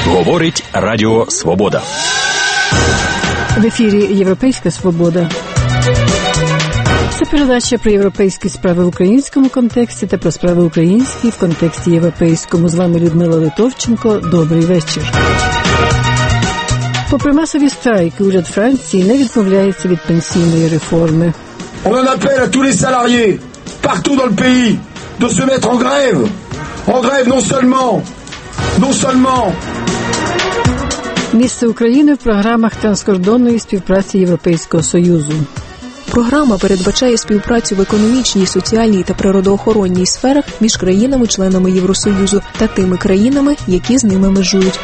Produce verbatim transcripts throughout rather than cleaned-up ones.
Говорить Радіо Свобода. В ефірі «Європейська свобода». Це передача про європейські справи в українському контексті та про справи українські в контексті європейському. З вами Людмила Литовченко. Добрий вечір. Попри масові страйки, уряд Франції не відмовляється від пенсійної реформи. On en appelle à tous les salariés, partout dans le pays, de se mettre en grève. En grève non seulement, non seulement. Місце України в програмах транскордонної співпраці Європейського Союзу. Програма передбачає співпрацю в економічній, соціальній та природоохоронній сферах між країнами-членами Євросоюзу та тими країнами, які з ними межують.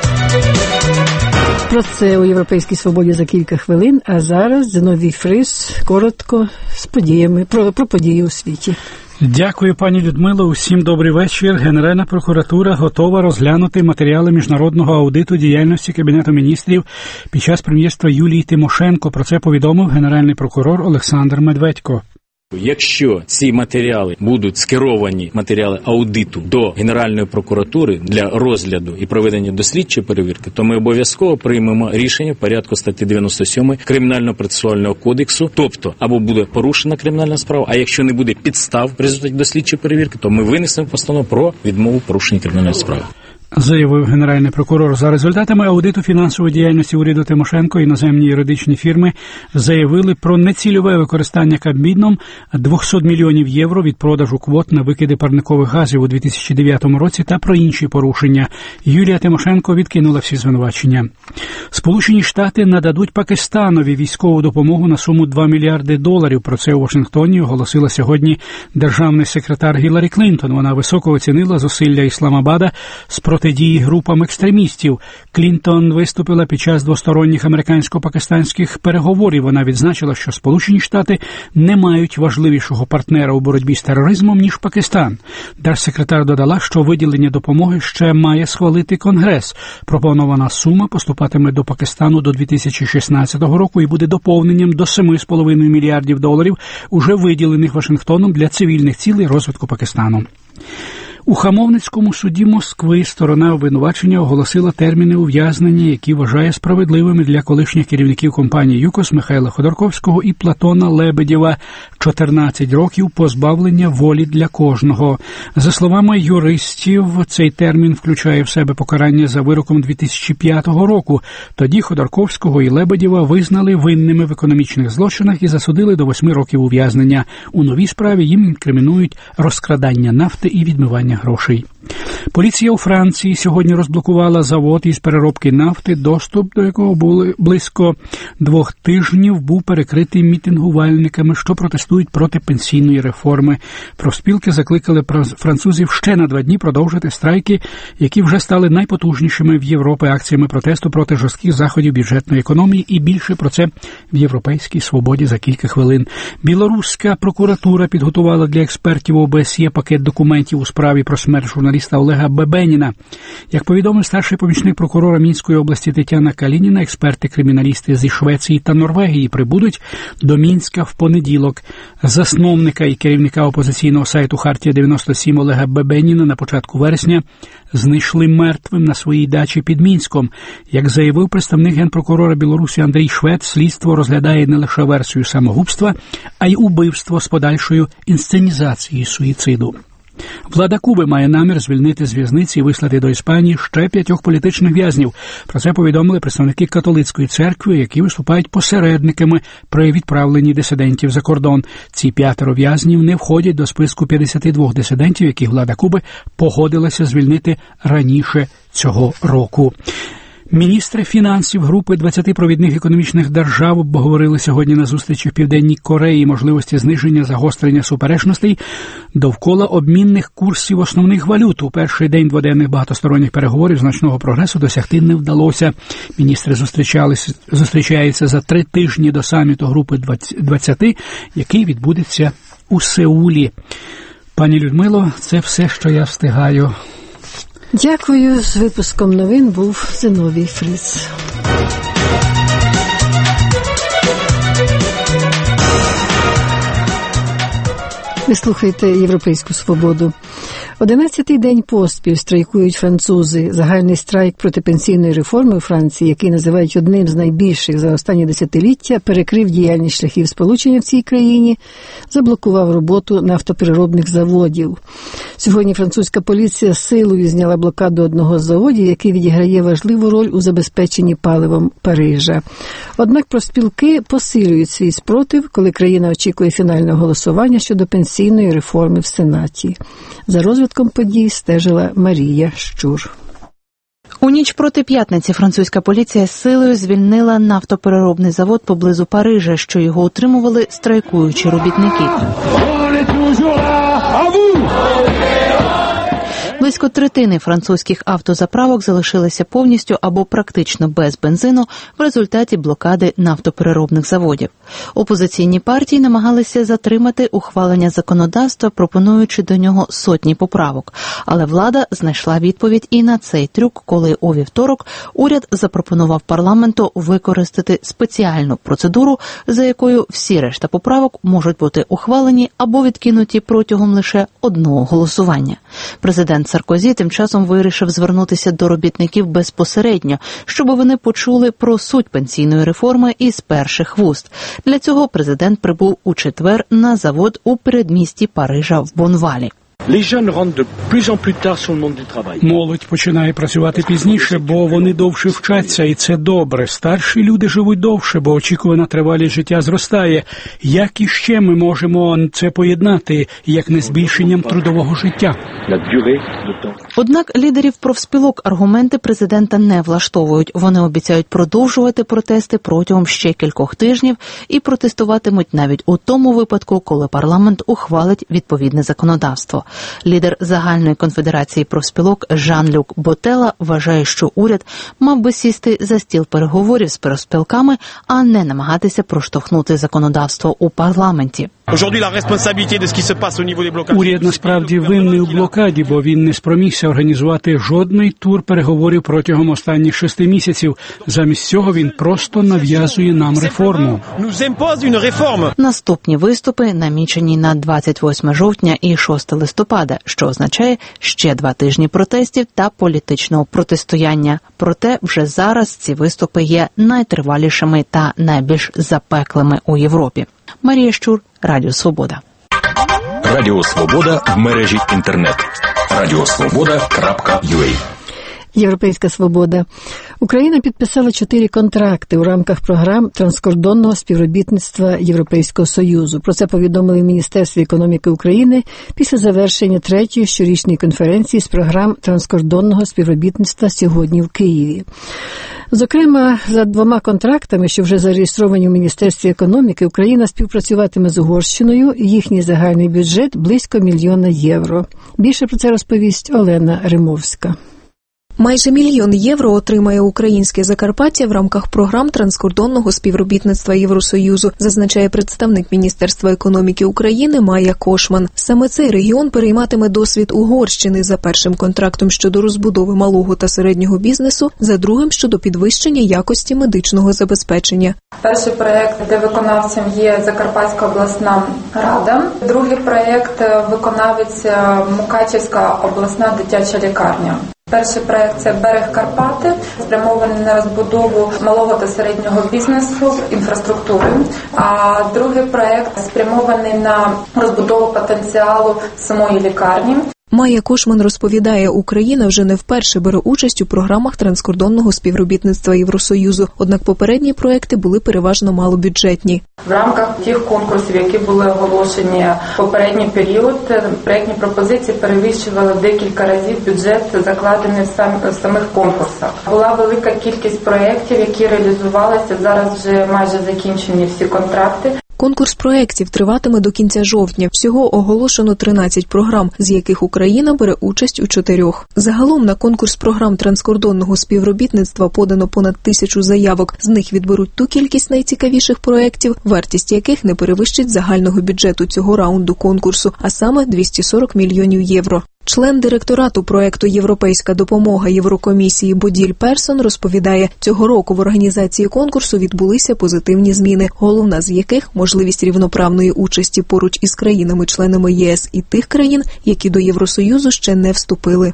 Про це у «Європейській свободі» за кілька хвилин, а зараз Зіновій Фрис коротко з подіями, про, про події у світі. Дякую, пані Людмило. Усім добрий вечір. Генеральна прокуратура готова розглянути матеріали міжнародного аудиту діяльності Кабінету міністрів під час прем'єрства Юлії Тимошенко. Про це повідомив генеральний прокурор Олександр Медведько. Якщо ці матеріали будуть скеровані, матеріали аудиту, до Генеральної прокуратури для розгляду і проведення дослідчої перевірки, то ми обов'язково приймемо рішення в порядку статті дев'яносто сім Кримінально-процесуального кодексу, тобто або буде порушена кримінальна справа, а якщо не буде підстав в результаті дослідчої перевірки, то ми винесемо постанову про відмову порушення кримінальної справи. Заявив генеральний прокурор. За результатами аудиту фінансової діяльності уряду Тимошенко іноземні юридичні фірми заявили про нецільове використання Кабміном двісті мільйонів євро від продажу квот на викиди парникових газів у дві тисячі дев'ятому році та про інші порушення. Юлія Тимошенко відкинула всі звинувачення. Сполучені Штати нададуть Пакистанові військову допомогу на суму два мільярди доларів. Про це у Вашингтоні оголосила сьогодні державний секретар Гіларі Клінтон. Вона високо оцінила зусилля Ісламабада з протидії групам екстремістів. Клінтон виступила під час двосторонніх американсько-пакистанських переговорів. Вона відзначила, що Сполучені Штати не мають важливішого партнера у боротьбі з тероризмом, ніж Пакистан. Держсекретар додала, що виділення допомоги ще має схвалити Конгрес. Пропонована сума поступатиме до Пакистану до дві тисячі шістнадцятого року і буде доповненням до семи з половиною мільярдів доларів, уже виділених Вашингтоном для цивільних цілей розвитку Пакистану. У Хамовницькому суді Москви сторона обвинувачення оголосила терміни ув'язнення, які вважає справедливими для колишніх керівників компанії «ЮКОС» Михайла Ходорковського і Платона Лебедєва – чотирнадцять років позбавлення волі для кожного. За словами юристів, цей термін включає в себе покарання за вироком дві тисячі п'ятого року. Тоді Ходорковського і Лебедєва визнали винними в економічних злочинах і засудили до восьми років ув'язнення. У новій справі їм інкримінують розкрадання нафти і відмивання грошей. Поліція у Франції сьогодні розблокувала завод із переробки нафти, доступ до якого були близько двох тижнів був перекритий мітингувальниками, що протестують проти пенсійної реформи. Профспілки закликали французів ще на два дні продовжити страйки, які вже стали найпотужнішими в Європі акціями протесту проти жорстких заходів бюджетної економії. І більше про це в «Європейській свободі» за кілька хвилин. Білоруська прокуратура підготувала для експертів ОБСЄ пакет документів у справі про смерть журналіста Олега Бебеніна. Як повідомив старший помічник прокурора Мінської області Тетяна Калініна, експерти-криміналісти зі Швеції та Норвегії прибудуть до Мінська в понеділок. Засновника і керівника опозиційного сайту «Хартія дев'яносто сім» Олега Бебеніна на початку вересня знайшли мертвим на своїй дачі під Мінськом. Як заявив представник генпрокурора Білорусі Андрій Швед, слідство розглядає не лише версію самогубства, а й убивство з подальшою інсценізацією суїциду. Влада Куби має намір звільнити з в'язниці і вислати до Іспанії ще п'ятьох політичних в'язнів. Про це повідомили представники католицької церкви, які виступають посередниками при відправленні дисидентів за кордон. Ці п'ятеро в'язнів не входять до списку п'ятдесят два дисидентів, яких влада Куби погодилася звільнити раніше цього року. Міністри фінансів групи двадцяти провідних економічних держав обговорили сьогодні на зустрічі в Південній Кореї можливості зниження загострення суперечностей довкола обмінних курсів основних валют. У перший день дводенних багатосторонніх переговорів значного прогресу досягти не вдалося. Міністри зустрічалися, зустрічаються за три тижні до саміту групи двадцяти, який відбудеться у Сеулі. Пані Людмило, це все, що я встигаю. Дякую. З випуском новин був Зіновій Фрис. Ви слухаєте «Європейську свободу». Одинадцятий день поспіль страйкують французи. Загальний страйк проти пенсійної реформи у Франції, який називають одним з найбільших за останні десятиліття, перекрив діяльність шляхів сполучення в цій країні, заблокував роботу нафтопереробних заводів. Сьогодні французька поліція силою зняла блокаду одного з заводів, який відіграє важливу роль у забезпеченні паливом Парижа. Однак профспілки посилюють свій спротив, коли країна очікує фінального голосування щодо пенсійної реформи в Сенаті. За розвитком подій стежила Марія Щур. У ніч проти п'ятниці французька поліція силою звільнила нафтопереробний завод поблизу Парижа, що його утримували страйкуючі робітники. Близько третини французьких автозаправок залишилися повністю або практично без бензину в результаті блокади нафтопереробних заводів. Опозиційні партії намагалися затримати ухвалення законодавства, пропонуючи до нього сотні поправок. Але влада знайшла відповідь і на цей трюк, коли у вівторок уряд запропонував парламенту використати спеціальну процедуру, за якою всі решта поправок можуть бути ухвалені або відкинуті протягом лише одного голосування. Президент Саркозі тим часом вирішив звернутися до робітників безпосередньо, щоб вони почули про суть пенсійної реформи із перших вуст. Для цього президент прибув у четвер на завод у передмісті Парижа в Бонвалі. Молодь починає працювати пізніше, бо вони довше вчаться, і це добре. Старші люди живуть довше, бо очікувана тривалість життя зростає. Як іще ми можемо це поєднати, як не збільшенням трудового життя? Однак лідерів профспілок аргументи президента не влаштовують. Вони обіцяють продовжувати протести протягом ще кількох тижнів і протестуватимуть навіть у тому випадку, коли парламент ухвалить відповідне законодавство. Лідер Загальної конфедерації профспілок Жан-Люк Ботела вважає, що уряд мав би сісти за стіл переговорів з профспілками, а не намагатися проштовхнути законодавство у парламенті. Уряд насправді винний у блокаді, бо він не спромігся організувати жодний тур переговорів протягом останніх шести місяців. Замість цього він просто нав'язує нам реформу. Наступні виступи намічені на двадцять восьме жовтня і шостого листопада, що означає ще два тижні протестів та політичного протистояння. Проте вже зараз ці виступи є найтривалішими та найбільш запеклими у Європі. Марія Щур, Радіо Свобода. Радіо Свобода в мережі інтернет. радіосвобода крапка ю а. Європейська свобода. Україна підписала чотири контракти у рамках програм транскордонного співробітництва Європейського Союзу. Про це повідомили в Міністерстві економіки України після завершення третьої щорічної конференції з програм транскордонного співробітництва сьогодні в Києві. Зокрема, за двома контрактами, що вже зареєстровані в Міністерстві економіки, Україна співпрацюватиме з Угорщиною. Їхній загальний бюджет – близько мільйона євро. Більше про це розповість Олена Римовська. Майже мільйон євро отримає українське Закарпаття в рамках програм транскордонного співробітництва Євросоюзу, зазначає представник Міністерства економіки України Майя Кошман. Саме цей регіон перейматиме досвід Угорщини за першим контрактом щодо розбудови малого та середнього бізнесу, за другим щодо підвищення якості медичного забезпечення. Перший проєкт, де виконавцем є Закарпатська обласна рада. Другий проєкт виконавець Мукачівська обласна дитяча лікарня. Перший проєкт – це «Берег Карпати», спрямований на розбудову малого та середнього бізнесу, інфраструктури. А другий проєкт спрямований на розбудову потенціалу самої лікарні. Майя Кошман розповідає, Україна вже не вперше бере участь у програмах транскордонного співробітництва Євросоюзу, однак попередні проекти були переважно малобюджетні. В рамках тих конкурсів, які були оголошені в попередній період, проєктні пропозиції перевищували декілька разів бюджет, закладений в самих конкурсах. Була велика кількість проєктів, які реалізувалися, зараз вже майже закінчені всі контракти. Конкурс проєктів триватиме до кінця жовтня. Всього оголошено тринадцять програм, з яких Україна бере участь у чотирьох. Загалом на конкурс програм транскордонного співробітництва подано понад тисячу заявок. З них відберуть ту кількість найцікавіших проєктів, вартість яких не перевищить загального бюджету цього раунду конкурсу, а саме двісті сорок мільйонів євро. Член директорату проекту «Європейська допомога» Єврокомісії Боділь Персон розповідає, цього року в організації конкурсу відбулися позитивні зміни, головна з яких – можливість рівноправної участі поруч із країнами-членами ЄС і тих країн, які до Євросоюзу ще не вступили.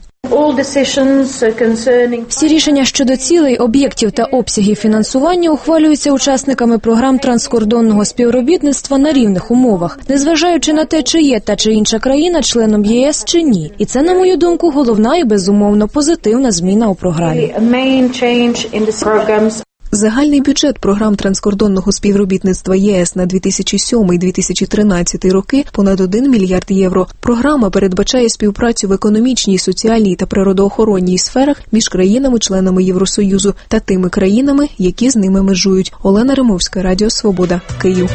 Всі рішення щодо цілей, об'єктів та обсягів фінансування ухвалюються учасниками програм транскордонного співробітництва на рівних умовах, незважаючи на те, чи є та чи інша країна членом ЄС чи ні. І це, на мою думку, головна і, безумовно, позитивна зміна у програмі. Загальний бюджет програм транскордонного співробітництва ЄС на дві тисячі сьомий - дві тисячі тринадцятий роки – понад один мільярд євро. Програма передбачає співпрацю в економічній, соціальній та природоохоронній сферах між країнами-членами Євросоюзу та тими країнами, які з ними межують. Олена Римовська, Радіо Свобода, Київ.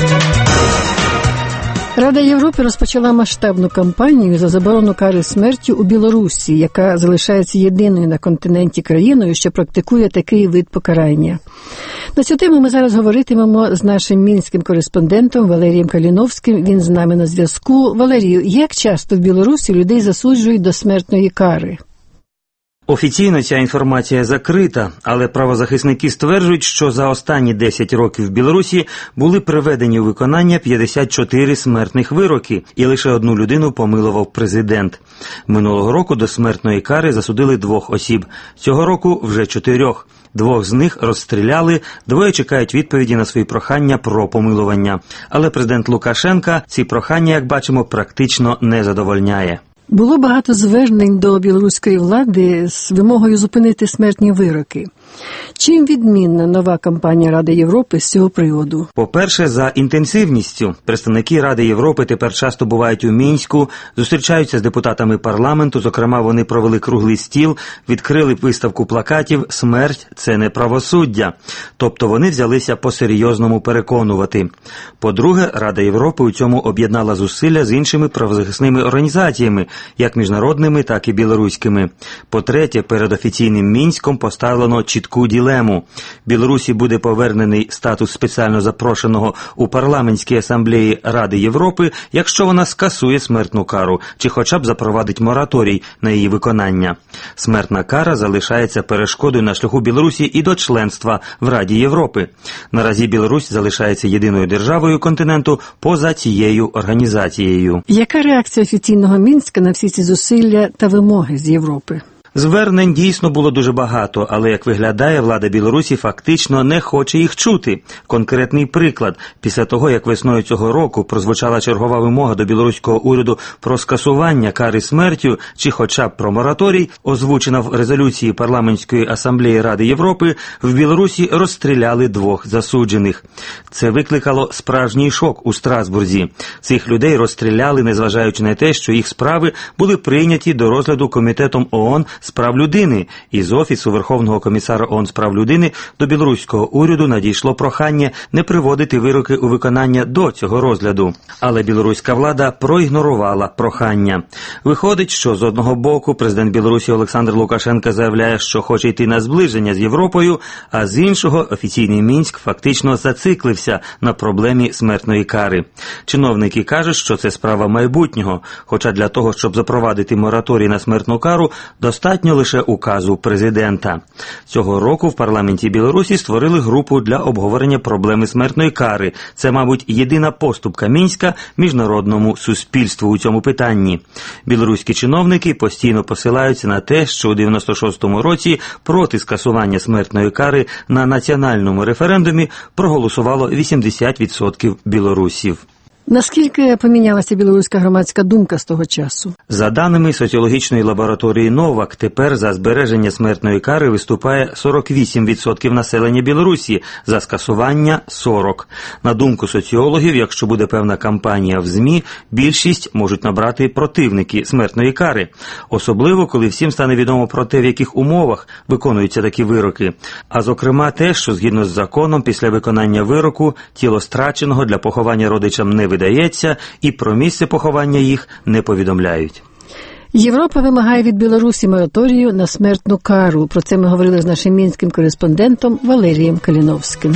Рада Європи розпочала масштабну кампанію за заборону кари смертю у Білорусі, яка залишається єдиною на континенті країною, що практикує такий вид покарання. На цю тему ми зараз говоритимемо з нашим мінським кореспондентом Валерієм Каліновським. Він з нами на зв'язку. Валерію, як часто в Білорусі людей засуджують до смертної кари? Офіційно ця інформація закрита, але правозахисники стверджують, що за останні десять років в Білорусі були приведені у виконання п'ятдесят чотири смертних вироки, і лише одну людину помилував президент. Минулого року до смертної кари засудили двох осіб, цього року вже чотирьох. Двох з них розстріляли, двоє чекають відповіді на свої прохання про помилування. Але президент Лукашенка ці прохання, як бачимо, практично не задовольняє. Було багато звернень до білоруської влади з вимогою зупинити смертні вироки. Чим відмінна нова кампанія Ради Європи з цього приводу? По-перше, за інтенсивністю. Представники Ради Європи тепер часто бувають у Мінську, зустрічаються з депутатами парламенту, зокрема вони провели круглий стіл, відкрили виставку плакатів «Смерть – це не правосуддя». Тобто вони взялися по-серйозному переконувати. По-друге, Рада Європи у цьому об'єднала зусилля з іншими правозахисними організаціями, як міжнародними, так і білоруськими. По-третє, перед офіційним Мінськом поставлено чітку ділему. Білорусі буде повернений статус спеціально запрошеного у парламентській асамблеї Ради Європи, якщо вона скасує смертну кару, чи хоча б запровадить мораторій на її виконання. Смертна кара залишається перешкодою на шляху Білорусі і до членства в Раді Європи. Наразі Білорусь залишається єдиною державою континенту поза цією організацією. Яка реакція офіційного Мінська на всі ці зусилля та вимоги з Європи? Звернень дійсно було дуже багато, але, як виглядає, влада Білорусі фактично не хоче їх чути. Конкретний приклад. Після того, як весною цього року прозвучала чергова вимога до білоруського уряду про скасування кари смертю чи хоча б про мораторій, озвучена в резолюції парламентської асамблеї Ради Європи, в Білорусі розстріляли двох засуджених. Це викликало справжній шок у Страсбурзі. Цих людей розстріляли, незважаючи на те, що їх справи були прийняті до розгляду Комітетом ООН з прав людини, і з Офісу Верховного комісара ООН з прав людини до білоруського уряду надійшло прохання не приводити вироки у виконання до цього розгляду. Але білоруська влада проігнорувала прохання. Виходить, що з одного боку президент Білорусі Олександр Лукашенко заявляє, що хоче йти на зближення з Європою, а з іншого офіційний Мінськ фактично зациклився на проблемі смертної кари. Чиновники кажуть, що це справа майбутнього, хоча для того, щоб запровадити мораторій на смертну кару, достатньо Достатньо лише указу президента. Цього року в парламенті Білорусі створили групу для обговорення проблеми смертної кари. Це, мабуть, єдина поступка Мінська міжнародному суспільству у цьому питанні. Білоруські чиновники постійно посилаються на те, що у дев'яносто шостому році проти скасування смертної кари на національному референдумі проголосувало вісімдесят відсотків білорусів. Наскільки помінялася білоруська громадська думка з того часу? За даними соціологічної лабораторії «Новак», тепер за збереження смертної кари виступає сорок вісім відсотків населення Білорусі, за скасування – сорок. На думку соціологів, якщо буде певна кампанія в ЗМІ, більшість можуть набрати противники смертної кари. Особливо, коли всім стане відомо про те, в яких умовах виконуються такі вироки. А зокрема те, що згідно з законом, після виконання вироку тіло страченого для поховання родичам не видається, і про місце поховання їх не повідомляють. Європа вимагає від Білорусі мораторію на смертну кару. Про це ми говорили з нашим мінським кореспондентом Валерієм Каліновським.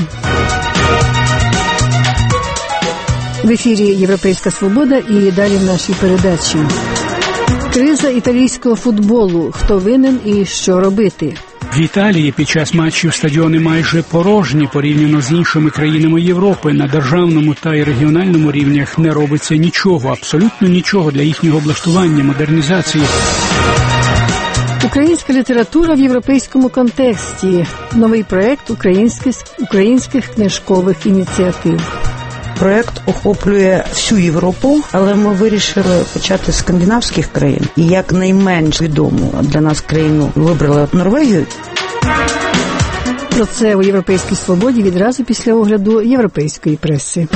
В ефірі «Європейська свобода» і далі в нашій передачі. Криза італійського футболу. Хто винен і що робити? В Італії під час матчів стадіони майже порожні порівняно з іншими країнами Європи. На державному та й регіональному рівнях не робиться нічого, абсолютно нічого для їхнього облаштування, модернізації. Українська література в європейському контексті. Новий проєкт українських, українських книжкових ініціатив. Проект охоплює всю Європу, але ми вирішили почати з скандинавських країн. І як найменш відому для нас країну вибрали Норвегію. Про це у «Європейській свободі» відразу після огляду європейської преси.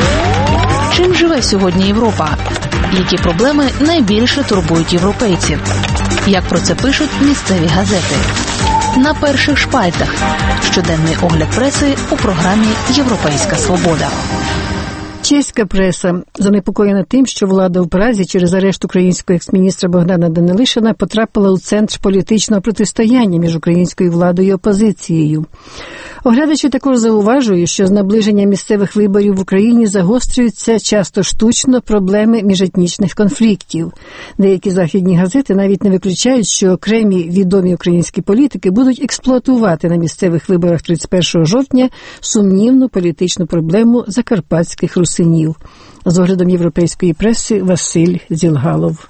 Чим живе сьогодні Європа? Які проблеми найбільше турбують європейців? Як про це пишуть місцеві газети? На перших шпальтах. Щоденний огляд преси у програмі «Європейська свобода». Чеська преса занепокоєна тим, що влада в Празі через арешт українського екс-міністра Богдана Данилишина потрапила у центр політичного протистояння між українською владою і опозицією. Оглядачі також зауважують, що з наближення місцевих виборів в Україні загострюються часто штучно проблеми міжетнічних конфліктів. Деякі західні газети навіть не виключають, що окремі відомі українські політики будуть експлуатувати на місцевих виборах тридцять першого жовтня сумнівну політичну проблему закарпатських русинів. З оглядом європейської преси Василь Зілгалов.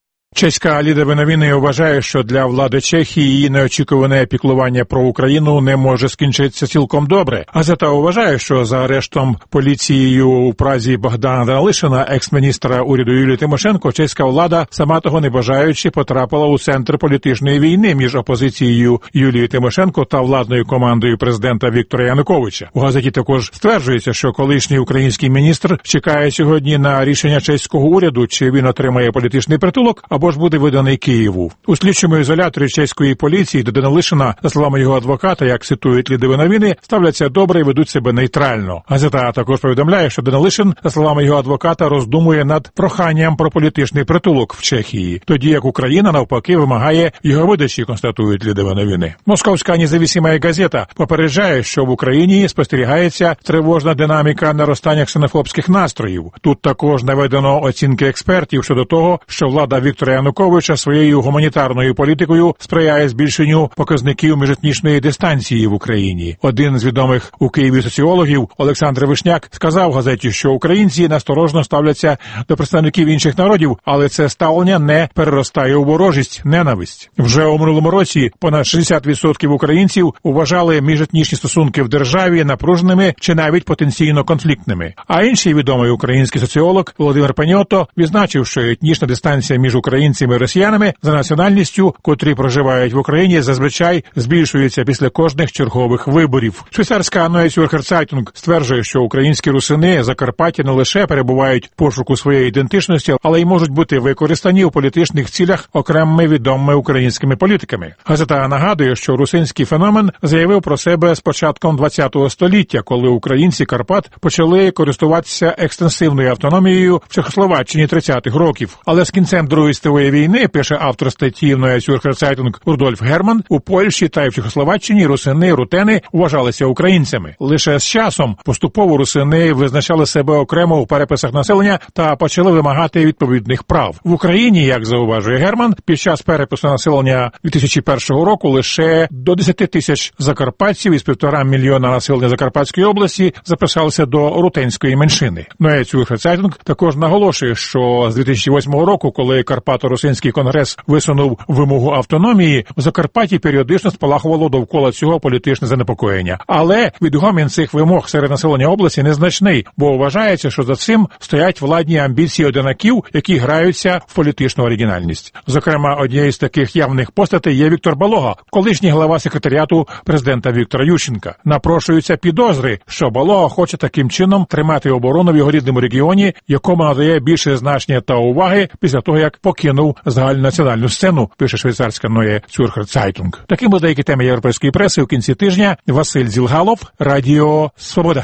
Чеська лідер новини вважає, що для влади Чехії її неочікуване піклування про Україну не може скінчитися цілком добре. Газета вважає, що за арештом поліцією у Празі Богдана Данилишина, екс-міністра уряду Юлії Тимошенко, чеська влада, сама того не бажаючи, потрапила у центр політичної війни між опозицією Юлії Тимошенко та владною командою президента Віктора Януковича. У газеті також стверджується, що колишній український міністр чекає сьогодні на рішення чеського уряду, чи він отримає політичний притулок, або ж буде виданий Києву. У слідчому ізоляторі чеської поліції до Данилишина, за словами його адвоката, як цитують лідові новини, ставляться добре і ведуть себе нейтрально. Газета також повідомляє, що Данилишин, за словами його адвоката, роздумує над проханням про політичний притулок в Чехії, тоді як Україна, навпаки, вимагає його видачі, констатують лідові новини. Московська независима газета попереджає, що в Україні спостерігається тривожна динаміка наростання ксенофобських настроїв. Тут також наведено оцінки експертів щодо того, що влада Віктора Януковича своєю гуманітарною політикою сприяє збільшенню показників міжетнічної дистанції в Україні. Один з відомих у Києві соціологів, Олександр Вишняк, сказав газеті, що українці насторожно ставляться до представників інших народів, але це ставлення не переростає у ворожість, ненависть. Вже у минулому році понад шістдесят відсотків українців вважали міжетнічні стосунки в державі напруженими чи навіть потенційно конфліктними. А інший відомий український соціолог Володимир Паньотто відзначив, що етнічна дистанція між українцями і росіянами за національністю, котрі проживають в Україні, зазвичай збільшується після кожних чергових виборів. Швейцарська Neue Zürcher Zeitung стверджує, що українські русини Закарпаття не лише перебувають в пошуку своєї ідентичності, але й можуть бути використані у політичних цілях окремими відомими українськими політиками. Газета нагадує, що русинський феномен заявив про себе з початком ХХ століття, коли українці Карпат почали користуватися екстенсивною автономією в Чехословаччині тридцятих років. Але з кінцем Другої світової війни, пише автор статті в Neue Zürcher Zeitung Рудольф Герман, у Польщі та й в Чехословаччині русини, рутени вважалися українцями. Лише з часом поступово русини визначали себе окремо у переписах населення та почали вимагати відповідних прав. В Україні, як зауважує Герман, під час перепису населення дві тисячі першого року лише до десяти тисяч закарпатців із півтора мільйона населення Закарпатської області записалися до рутенської меншини. Neue Zürcher Zeitung також наголошує, що з дві тисячі восьмого року, коли Карпато-Русинський конгрес висунув вимогу автономії, в Закарпатті періодично спалахувало довкола цього політичне занепокоєння. Але відгомін цих вимог серед населення області незначний, бо вважається, що за цим стоять владні амбіції одинаків, які граються в політичну оригінальність. Зокрема, однією з таких явних постатей є Віктор Балога, колишній глава секретаріату президента Віктора Ющенка. Напрошуються підозри, що Балога хоче таким чином тримати оборону в його рідному регіоні, якому надає більше значення та уваги після того, як покинув загальнонаціональну сцену, пише швейцарська Neue Zürcher Zeitung. Таким були деякі теми європейської преси у кінці тижня. Василь Зілгалов, Радіо Свобода.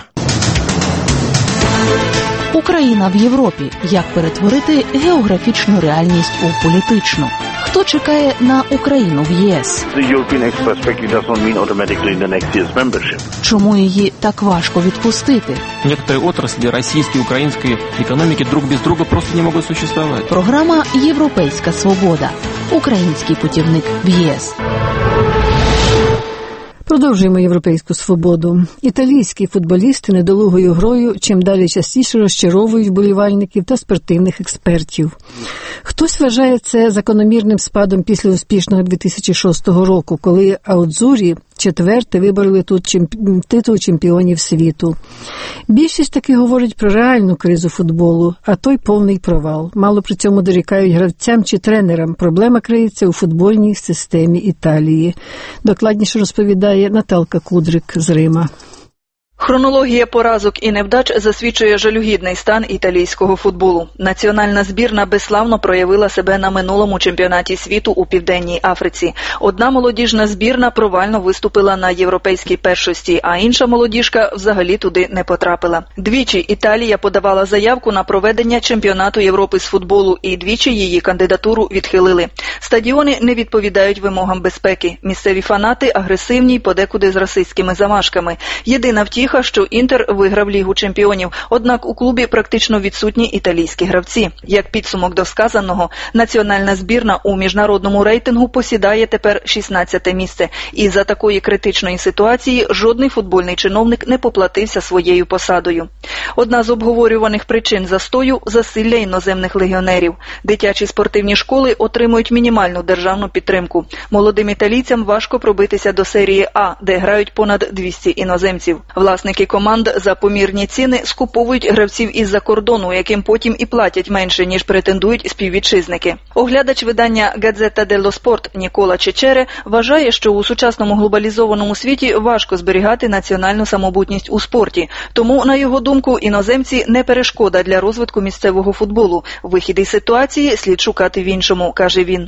Україна в Європі. Як перетворити географічну реальність у політичну. Хто чекає на Україну в ЄС? Чому її так важко відпустити? Некоторые отрасли российской и украинской экономики друг без друга просто не могут существовать. Програма «Європейська свобода». Український путівник в ЄС. Продовжуємо європейську свободу. Італійські футболісти недолугою грою чим далі частіше розчаровують вболівальників та спортивних експертів. Хтось вважає це закономірним спадом після успішного дві тисячі шостого року, коли аудзурі четверте вибороли тут чемпі... титул чемпіонів світу. Більшість таки говорить про реальну кризу футболу, а той повний провал. Мало при цьому дорікають гравцям чи тренерам. Проблема криється у футбольній системі Італії. Докладніше розповідає Наталка Кудрик з Рима. Хронологія поразок і невдач засвідчує жалюгідний стан італійського футболу. Національна збірна безславно проявила себе на минулому чемпіонаті світу у Південній Африці. Одна молодіжна збірна провально виступила на європейській першості, а інша молодіжка взагалі туди не потрапила. Двічі Італія подавала заявку на проведення чемпіонату Європи з футболу, і двічі її кандидатуру відхилили. Стадіони не відповідають вимогам безпеки. Місцеві фанати агресивні й подекуди з расистськими замашками. Єдина втіха, що Інтер виграв Лігу чемпіонів, однак у клубі практично відсутні італійські гравці. Як підсумок до сказаного, національна збірна у міжнародному рейтингу посідає тепер шістнадцяте місце. І за такої критичної ситуації жодний футбольний чиновник не поплатився своєю посадою. Одна з обговорюваних причин застою – засилля іноземних легіонерів. Дитячі спортивні школи отримують мінімальну державну підтримку. Молодим італійцям важко пробитися до серії А, де грають понад двісті іноземців. Власники команд за помірні ціни скуповують гравців із-за кордону, яким потім і платять менше, ніж претендують співвітчизники. Оглядач видання «Газета делло Спорт» Нікола Чечере вважає, що у сучасному глобалізованому світі важко зберігати національну самобутність у спорті. Тому, на його думку, іноземці не перешкода для розвитку місцевого футболу. Вихід із ситуації слід шукати в іншому, каже він.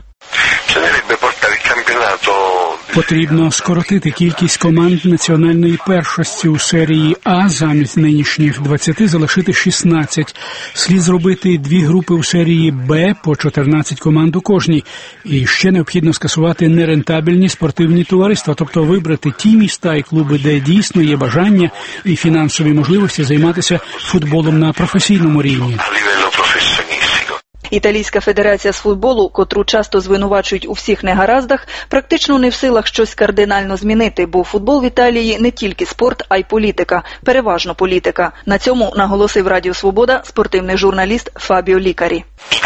Потрібно скоротити кількість команд національної першості у серії А, замість нинішніх двадцяти залишити шістнадцять. Слід зробити дві групи у серії Б по чотирнадцять команд у кожній. І ще необхідно скасувати нерентабельні спортивні товариства, тобто вибрати ті міста і клуби, де дійсно є бажання і фінансові можливості займатися футболом на професійному рівні. Італійська федерація з футболу, котру часто звинувачують у всіх негараздах, практично не в силах щось кардинально змінити, бо футбол в Італії не тільки спорт, а й політика, переважно політика. На цьому наголосив Радіо Свобода спортивний журналіст Фабіо Лікарі.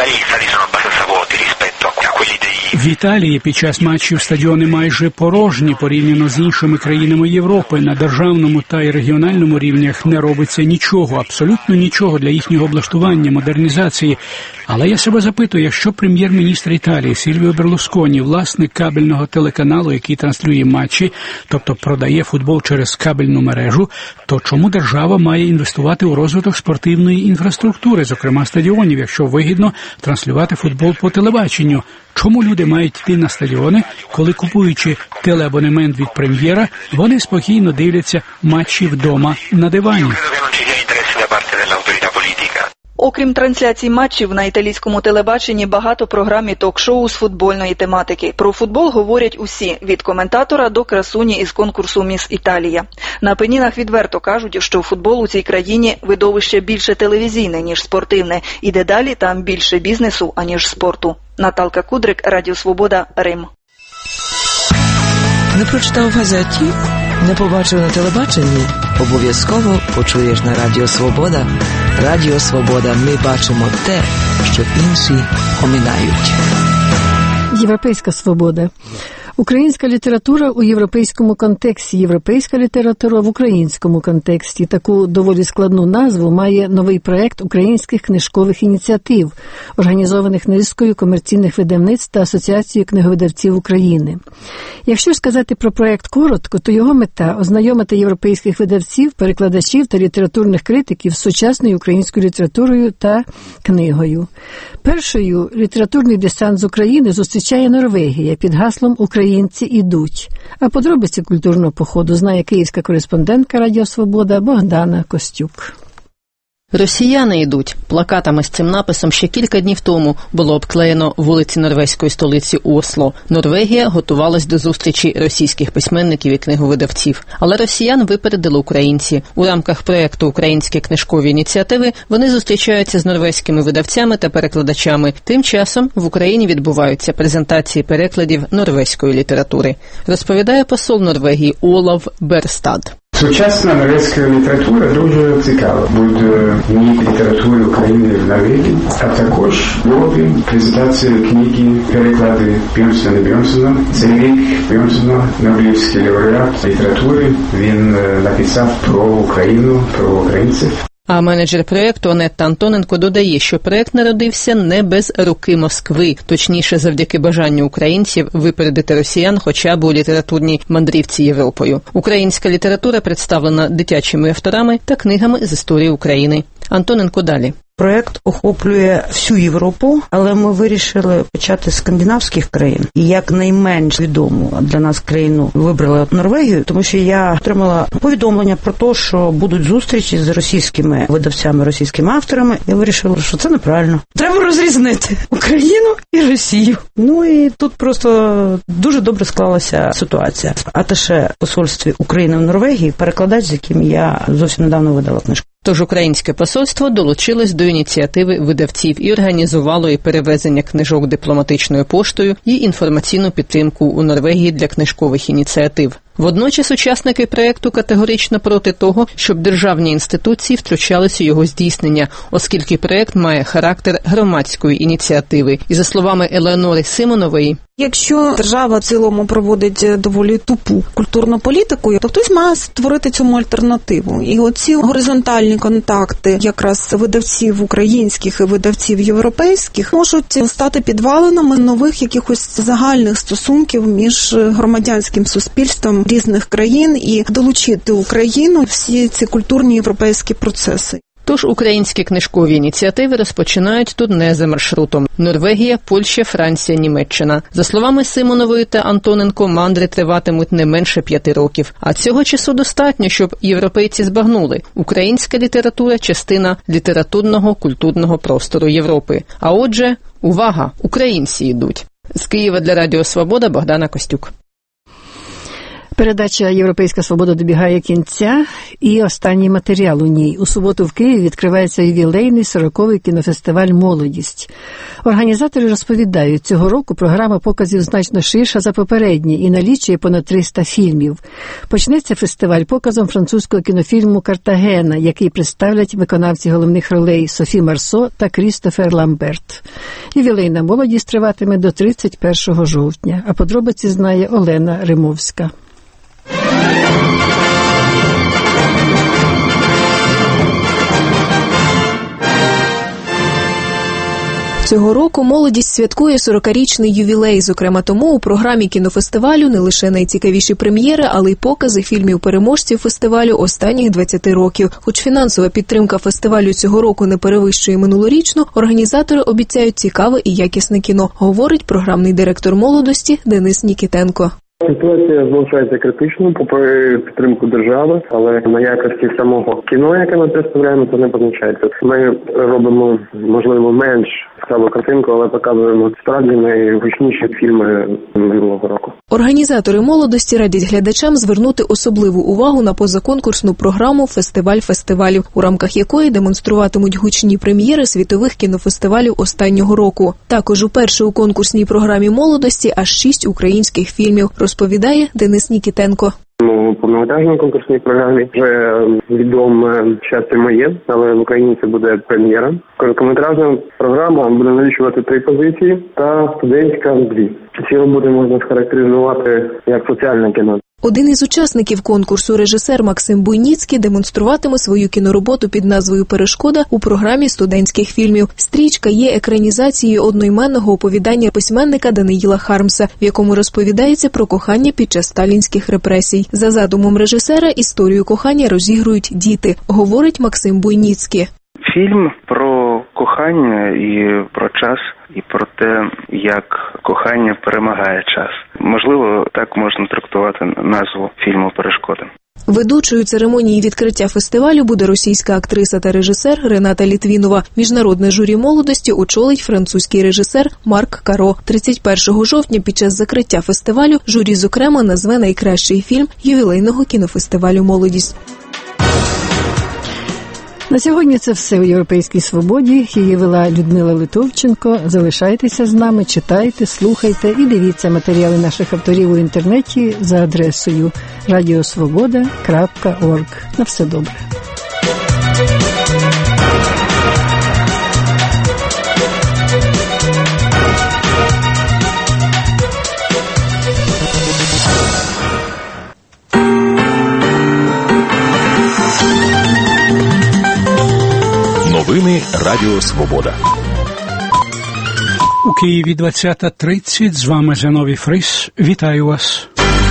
В Італії під час матчів стадіони майже порожні порівняно з іншими країнами Європи. На державному та й регіональному рівнях не робиться нічого, абсолютно нічого для їхнього облаштування, модернізації. Але я себе запитую, якщо прем'єр-міністр Італії Сільвіо Берлусконі, власник кабельного телеканалу, який транслює матчі, тобто продає футбол через кабельну мережу, то чому держава має інвестувати у розвиток спортивної інфраструктури, зокрема стадіонів, якщо вигідно транслювати футбол по телебаченню? Чому люди мають йти на стадіони, коли, купуючи телеабонемент від прем'єра, вони спокійно дивляться матчі вдома на дивані? Окрім трансляцій матчів, на італійському телебаченні багато програм і ток-шоу з футбольної тематики. Про футбол говорять усі, від коментатора до красуні із конкурсу «Міс Італія». На пенінах відверто кажуть, що футбол у цій країні видовище більше телевізійне, ніж спортивне, і дедалі там більше бізнесу, аніж спорту. Наталка Кудрик, Радіо Свобода, Рим. Не прочитав в газеті? Не побачив на телебаченні? Обов'язково почуєш на Радіо Свобода. Радіо Свобода. Ми бачимо те, що інші оминають. Європейська свобода. Українська література у європейському контексті, європейська література в українському контексті. Таку доволі складну назву має новий проєкт українських книжкових ініціатив, організованих низкою комерційних видавництв та Асоціацією книговидавців України. Якщо сказати про проєкт коротко, то його мета – ознайомити європейських видавців, перекладачів та літературних критиків з сучасною українською літературою та книгою. Першою літературний десант з України зустрічає Норвегія під гаслом «Українці ідуть». А подробиці культурного походу знає київська кореспондентка Радіо Свобода Богдана Костюк. Росіяни йдуть. Плакатами з цим написом ще кілька днів тому було обклеєно вулиці норвезької столиці Осло. Норвегія готувалась до зустрічі російських письменників і книговидавців. Але росіян випередили українці. У рамках проєкту «Українські книжкові ініціативи» вони зустрічаються з норвезькими видавцями та перекладачами. Тим часом в Україні відбуваються презентації перекладів норвезької літератури. Розповідає посол Норвегії Олав Берстад. Сучасна норвезька література дуже цікава. Буде мій літератури України в Норвегії, а також буде презентація книги, переклади Бьорнсона Бьорнсона. Цей рік Бьорнсона, Нобелівський лауреат літератури, він написав про Україну, про українців. А менеджер проєкту Анетта Антоненко додає, що проєкт народився не без руки Москви, точніше завдяки бажанню українців випередити росіян хоча б у літературній мандрівці Європою. Українська література представлена дитячими авторами та книгами з історії України. Антоненко далі. Проект охоплює всю Європу, але ми вирішили почати з скандинавських країн. І як найменш відому для нас країну вибрали Норвегію, тому що я отримала повідомлення про те, що будуть зустрічі з російськими видавцями, російськими авторами. Я вирішила, що це неправильно. Треба розрізнити Україну і Росію. Ну і тут просто дуже добре склалася ситуація. Аташе посольстві України в Норвегії, перекладач, з яким я зовсім недавно видала книжку. Тож українське посольство долучилось до ініціативи видавців і організувало і перевезення книжок дипломатичною поштою і інформаційну підтримку у Норвегії для книжкових ініціатив. Водночас учасники проєкту категорично проти того, щоб державні інституції втручалися у його здійснення, оскільки проєкт має характер громадської ініціативи. І за словами Елеонори Симонової, якщо держава в цілому проводить доволі тупу культурну політику, то хтось має створити цьому альтернативу. І оці горизонтальні контакти якраз видавців українських і видавців європейських можуть стати підвалинами нових якихось загальних стосунків між громадянським суспільством різних країн і долучити Україну всі ці культурні європейські процеси. Тож українські книжкові ініціативи розпочинають тут не за маршрутом. Норвегія, Польща, Франція, Німеччина. За словами Симонової та Антоненко, мандри триватимуть не менше п'яти років. А цього часу достатньо, щоб європейці збагнули. Українська література – частина літературного культурного простору Європи. А отже, увага, українці йдуть. З Києва для Радіо Свобода Богдана Костюк. Передача «Європейська свобода» добігає кінця, і останній матеріал у ній. У суботу в Києві відкривається ювілейний сороковий кінофестиваль «Молодість». Організатори розповідають, цього року програма показів значно ширша за попередні і налічує понад триста фільмів. Почнеться фестиваль показом французького кінофільму «Картагена», який представлять виконавці головних ролей Софі Марсо та Крістофер Ламберт. Ювілейна «Молодість» триватиме до тридцять першого жовтня, а подробиці знає Олена Римовська. Цього року «Молодість» святкує сорокарічний ювілей. Зокрема тому у програмі кінофестивалю не лише найцікавіші прем'єри, але й покази фільмів-переможців фестивалю останніх двадцяти років. Хоч фінансова підтримка фестивалю цього року не перевищує минулорічну, організатори обіцяють цікаве і якісне кіно, говорить програмний директор «Молодості» Денис Нікітенко. Ситуація залишається критичною, попри підтримку держави, але на якості самого кіно, яке ми представляємо, це не позначається. Ми робимо, можливо, менш цікаву картинку, але показуємо справді найгучніші фільми минулого року. Організатори «Молодості» радять глядачам звернути особливу увагу на позаконкурсну програму «Фестиваль фестивалів», у рамках якої демонструватимуть гучні прем'єри світових кінофестивалів останнього року. Також уперше у конкурсній програмі «Молодості» аж шість українських фільмів, розповідає Денис Нікітенко. У повнометражній конкурсній програмі вже відоме «Щастя моє», але в Україні це буде прем'єра. Короткометражна програма буде налічувати три позиції та студентська дві. Ці роботи можна схарактеризувати як соціальне кіно. Один із учасників конкурсу, режисер Максим Буйніцький, демонструватиме свою кінороботу під назвою «Перешкода» у програмі студентських фільмів. Стрічка є екранізацією одноіменного оповідання письменника Даниїла Хармса, в якому розповідається про кохання під час сталінських репресій. За задумом режисера, історію кохання розігрують діти, говорить Максим Буйніцький. Фільм про кохання і про час, і про те, як кохання перемагає час. Можливо, так можна трактувати назву фільму «Перешкода». Ведучою церемонії відкриття фестивалю буде російська актриса та режисер Рената Літвінова. Міжнародне журі молодості очолить французький режисер Марк Каро. тридцять першого жовтня під час закриття фестивалю журі, зокрема, назве найкращий фільм ювілейного кінофестивалю «Молодість». На сьогодні це все у «Європейській свободі». Її вела Людмила Литовченко. Залишайтеся з нами, читайте, слухайте і дивіться матеріали наших авторів у інтернеті за адресою радіосвобода крапка орг. На все добре. Новини Радіо Свобода. У Києві двадцята тридцять. З вами Зиновій Фрис. Вітаю вас.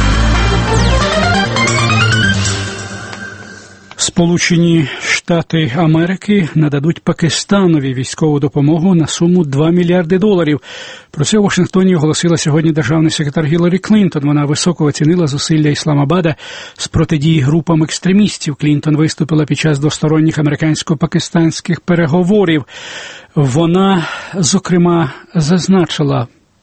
Сполучені Штати Америки нададуть Пакистанові військову допомогу на суму два мільярди доларів. Про це у Вашингтоні оголосила сьогодні державний секретар Гіларі Клінтон. Вона високо оцінила зусилля Ісламабада з протидії групам екстремістів. Клінтон виступила під час двосторонніх американсько-пакистанських переговорів. Вона, зокрема, зазначила: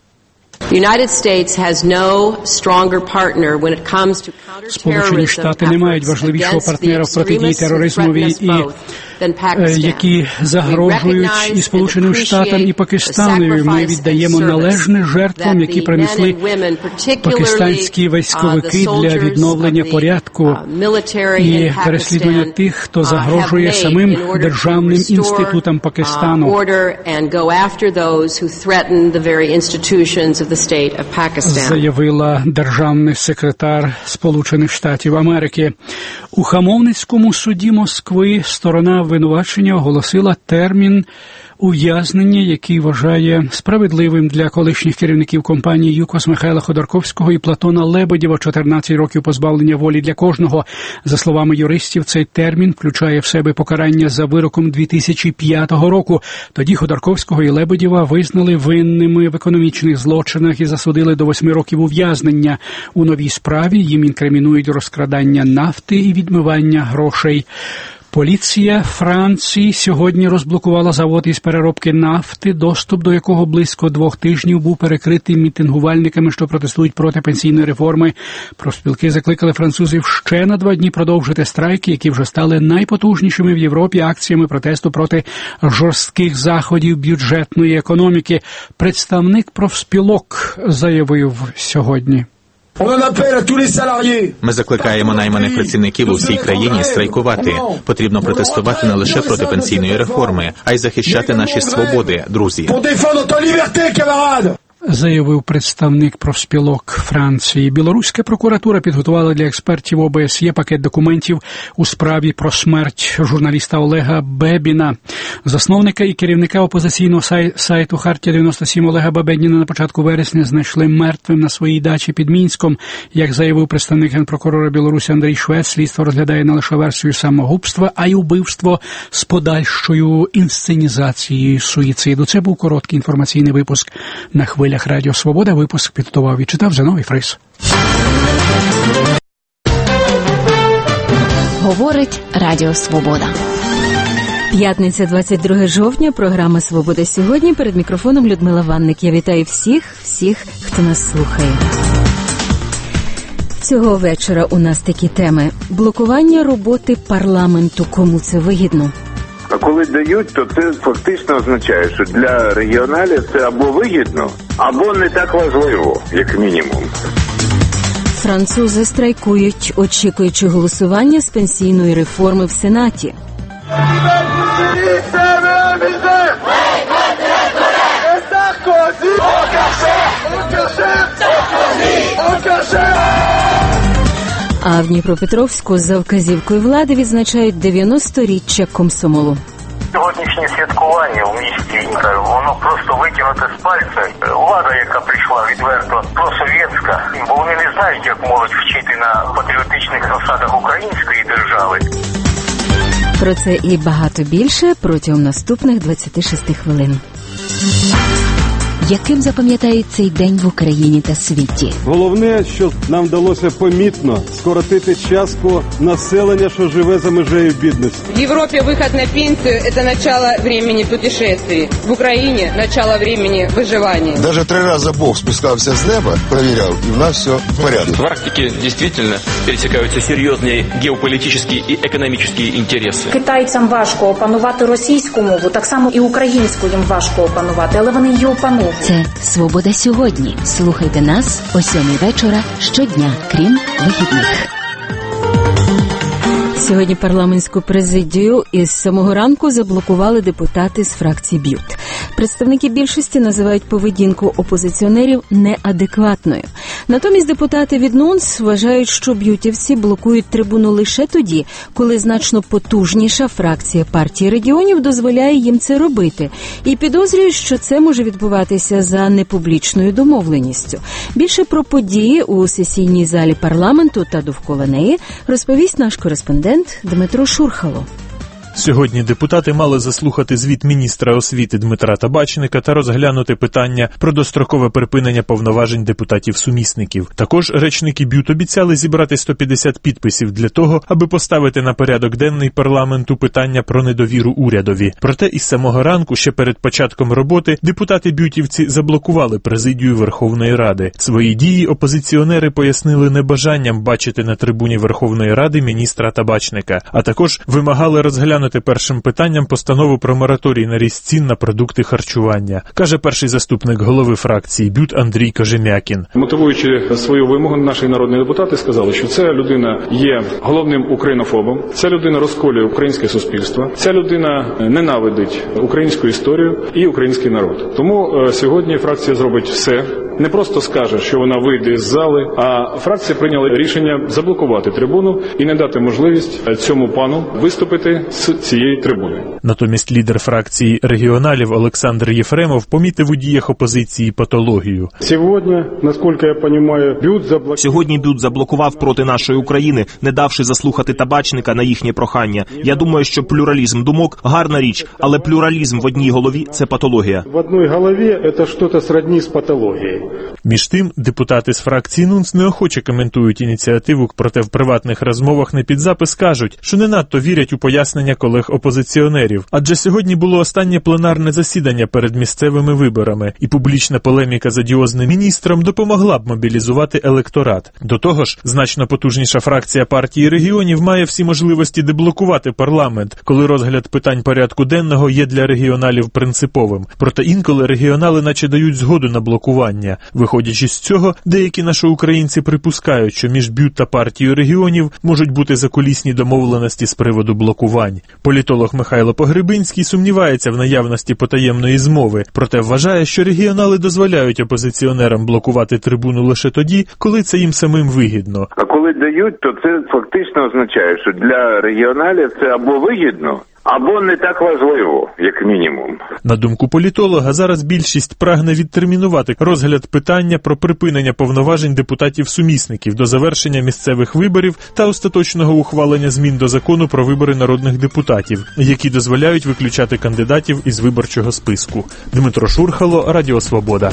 Сполучені Штати не мають важливішого партнера в протидії тероризмові, і які загрожують і Сполученим Штатам, і Пакистанові. Ми віддаємо належне жертвам, які принесли пакистанські військовики для відновлення порядку і переслідування тих, хто загрожує самим державним інститутам Пакистану. Заявила державний секретар Сполучених Штатів Америки. У Хамовницькому суді Москви сторона обвинувачення оголосила термін ув'язнення, який вважає справедливим для колишніх керівників компанії ЮКОС Михайла Ходорковського і Платона Лебедєва. чотирнадцять років позбавлення волі для кожного. За словами юристів, цей термін включає в себе покарання за вироком дві тисячі п'ятого року. Тоді Ходорковського і Лебедєва визнали винними в економічних злочинах і засудили до восьми років ув'язнення. У новій справі їм інкримінують розкрадання нафти і відмивання грошей. Поліція Франції сьогодні розблокувала завод із переробки нафти, доступ до якого близько двох тижнів був перекритий мітингувальниками, що протестують проти пенсійної реформи. Профспілки закликали французів ще на два дні продовжити страйки, які вже стали найпотужнішими в Європі акціями протесту проти жорстких заходів бюджетної економіки. Представник профспілок заявив сьогодні: Ми закликаємо найманих працівників у всій країні страйкувати. Потрібно протестувати не лише проти пенсійної реформи, а й захищати наші свободи, друзі. Заявив представник профспілок Франції. Білоруська прокуратура підготувала для експертів О Б С Є пакет документів у справі про смерть журналіста Олега Бебіна. Засновника і керівника опозиційного сай- сайту «Хартія дев'яносто сім» Олега Бебіна на початку вересня знайшли мертвим на своїй дачі під Мінськом. Як заявив представник генпрокурора Білорусі Андрій Швець, слідство розглядає не лише версію самогубства, а й убивство з подальшою інсценізацією суїциду. Це був короткий інформаційний випуск на хвилях Радіо Свобода. Випуск підготував і читав Зиновій Фрис. Говорить Радіо Свобода. П'ятниця, двадцять друге жовтня, програма «Свобода сьогодні». Перед мікрофоном Людмила Ванник. Я вітаю всіх, всіх, хто нас слухає. Цього вечора у нас такі теми. Блокування роботи парламенту. Кому це вигідно? А коли дають, то це фактично означає, що для регіоналів це або вигідно, або не так важливо, як мінімум. Французи страйкують, очікуючи голосування з пенсійної реформи в Сенаті. А в Дніпропетровську за вказівкою влади відзначають дев'яносторіччя комсомолу. Сьогоднішнє святкування у місті, воно просто викинуте з пальця. Влада, яка прийшла відверто просовєтська, бо вони не знають, як можуть вчити на патріотичних засадах української держави. Про це і багато більше протягом наступних двадцяти шести хвилин. Яким запам'ятають цей день в Україні та світі? Головне, що нам вдалося помітно скоротити частку населення, що живе за межею бідності. В Європі вихід на пенсію – це начало времени путешествий. В Україні – начало времени виживання. Даже три рази Бог спускався з неба, перевіряв, і в нас все в порядку. В Арктике действительно пересекаются серьезные геополитические и экономические интересы. Китайцям важко опанувати російську мову, так само і українську їм важко опанувати, але вони її опановують. Це «Свобода сьогодні». Слухайте нас о сьомій вечора щодня, крім вихідних. Сьогодні парламентську президію із самого ранку заблокували депутати з фракції БЮТ. Представники більшості називають поведінку опозиціонерів неадекватною. Натомість депутати від НУНС вважають, що б'ютівці блокують трибуну лише тоді, коли значно потужніша фракція партії регіонів дозволяє їм це робити. І підозрюють, що це може відбуватися за непублічною домовленістю. Більше про події у сесійній залі парламенту та довкола неї розповість наш кореспондент Дмитро Шурхало. Сьогодні депутати мали заслухати звіт міністра освіти Дмитра Табачника та розглянути питання про дострокове припинення повноважень депутатів-сумісників. Також речники БЮТ обіцяли зібрати сто п'ятдесят підписів для того, аби поставити на порядок денний парламенту питання про недовіру урядові. Проте із самого ранку, ще перед початком роботи, депутати-бютівці заблокували президію Верховної Ради. Свої дії опозиціонери пояснили небажанням бачити на трибуні Верховної Ради міністра Табачника, а також вимагали розглянути першим питанням постанову про мораторій на ріст цін на продукти харчування, каже перший заступник голови фракції БЮТ Андрій Кожем'якін. Мотивуючи свою вимогу, наші народні депутати сказали, що ця людина є головним українофобом, ця людина розколює українське суспільство, ця людина ненавидить українську історію і український народ. Тому сьогодні фракція зробить все. Не просто скаже, що вона вийде з зали, а фракція прийняла рішення заблокувати трибуну і не дати можливість цьому пану виступити з цієї трибуни. Натомість лідер фракції регіоналів Олександр Єфремов помітив у діях опозиції патологію. Сьогодні, наскільки я розумію, БЮТ заблокував... Сьогодні БЮТ заблокував проти нашої України, не давши заслухати Табачника на їхнє прохання. Я думаю, що плюралізм думок – гарна річ, але плюралізм в одній голові – це патологія. В одній голові – це щось сродні з патологією. Між тим, депутати з фракції НУНС неохоче коментують ініціативу, проте в приватних розмовах не під запис кажуть, що не надто вірять у пояснення колег-опозиціонерів. Адже сьогодні було останнє пленарне засідання перед місцевими виборами, і публічна полеміка з одіозним міністром допомогла б мобілізувати електорат. До того ж, значно потужніша фракція партії регіонів має всі можливості деблокувати парламент, коли розгляд питань порядку денного є для регіоналів принциповим. Проте інколи регіонали наче дають згоду на блокування. Виходячи з цього, деякі наші українці припускають, що між БЮТ та партією регіонів можуть бути закулісні домовленості з приводу блокувань. Політолог Михайло Погребинський сумнівається в наявності потаємної змови, проте вважає, що регіонали дозволяють опозиціонерам блокувати трибуну лише тоді, коли це їм самим вигідно. А коли дають, то це фактично означає, що для регіоналів це або вигідно, або не так важливо, як мінімум. На думку політолога, зараз більшість прагне відтермінувати розгляд питання про припинення повноважень депутатів-сумісників до завершення місцевих виборів та остаточного ухвалення змін до закону про вибори народних депутатів, які дозволяють виключати кандидатів із виборчого списку. Дмитро Шурхало, Радіо Свобода.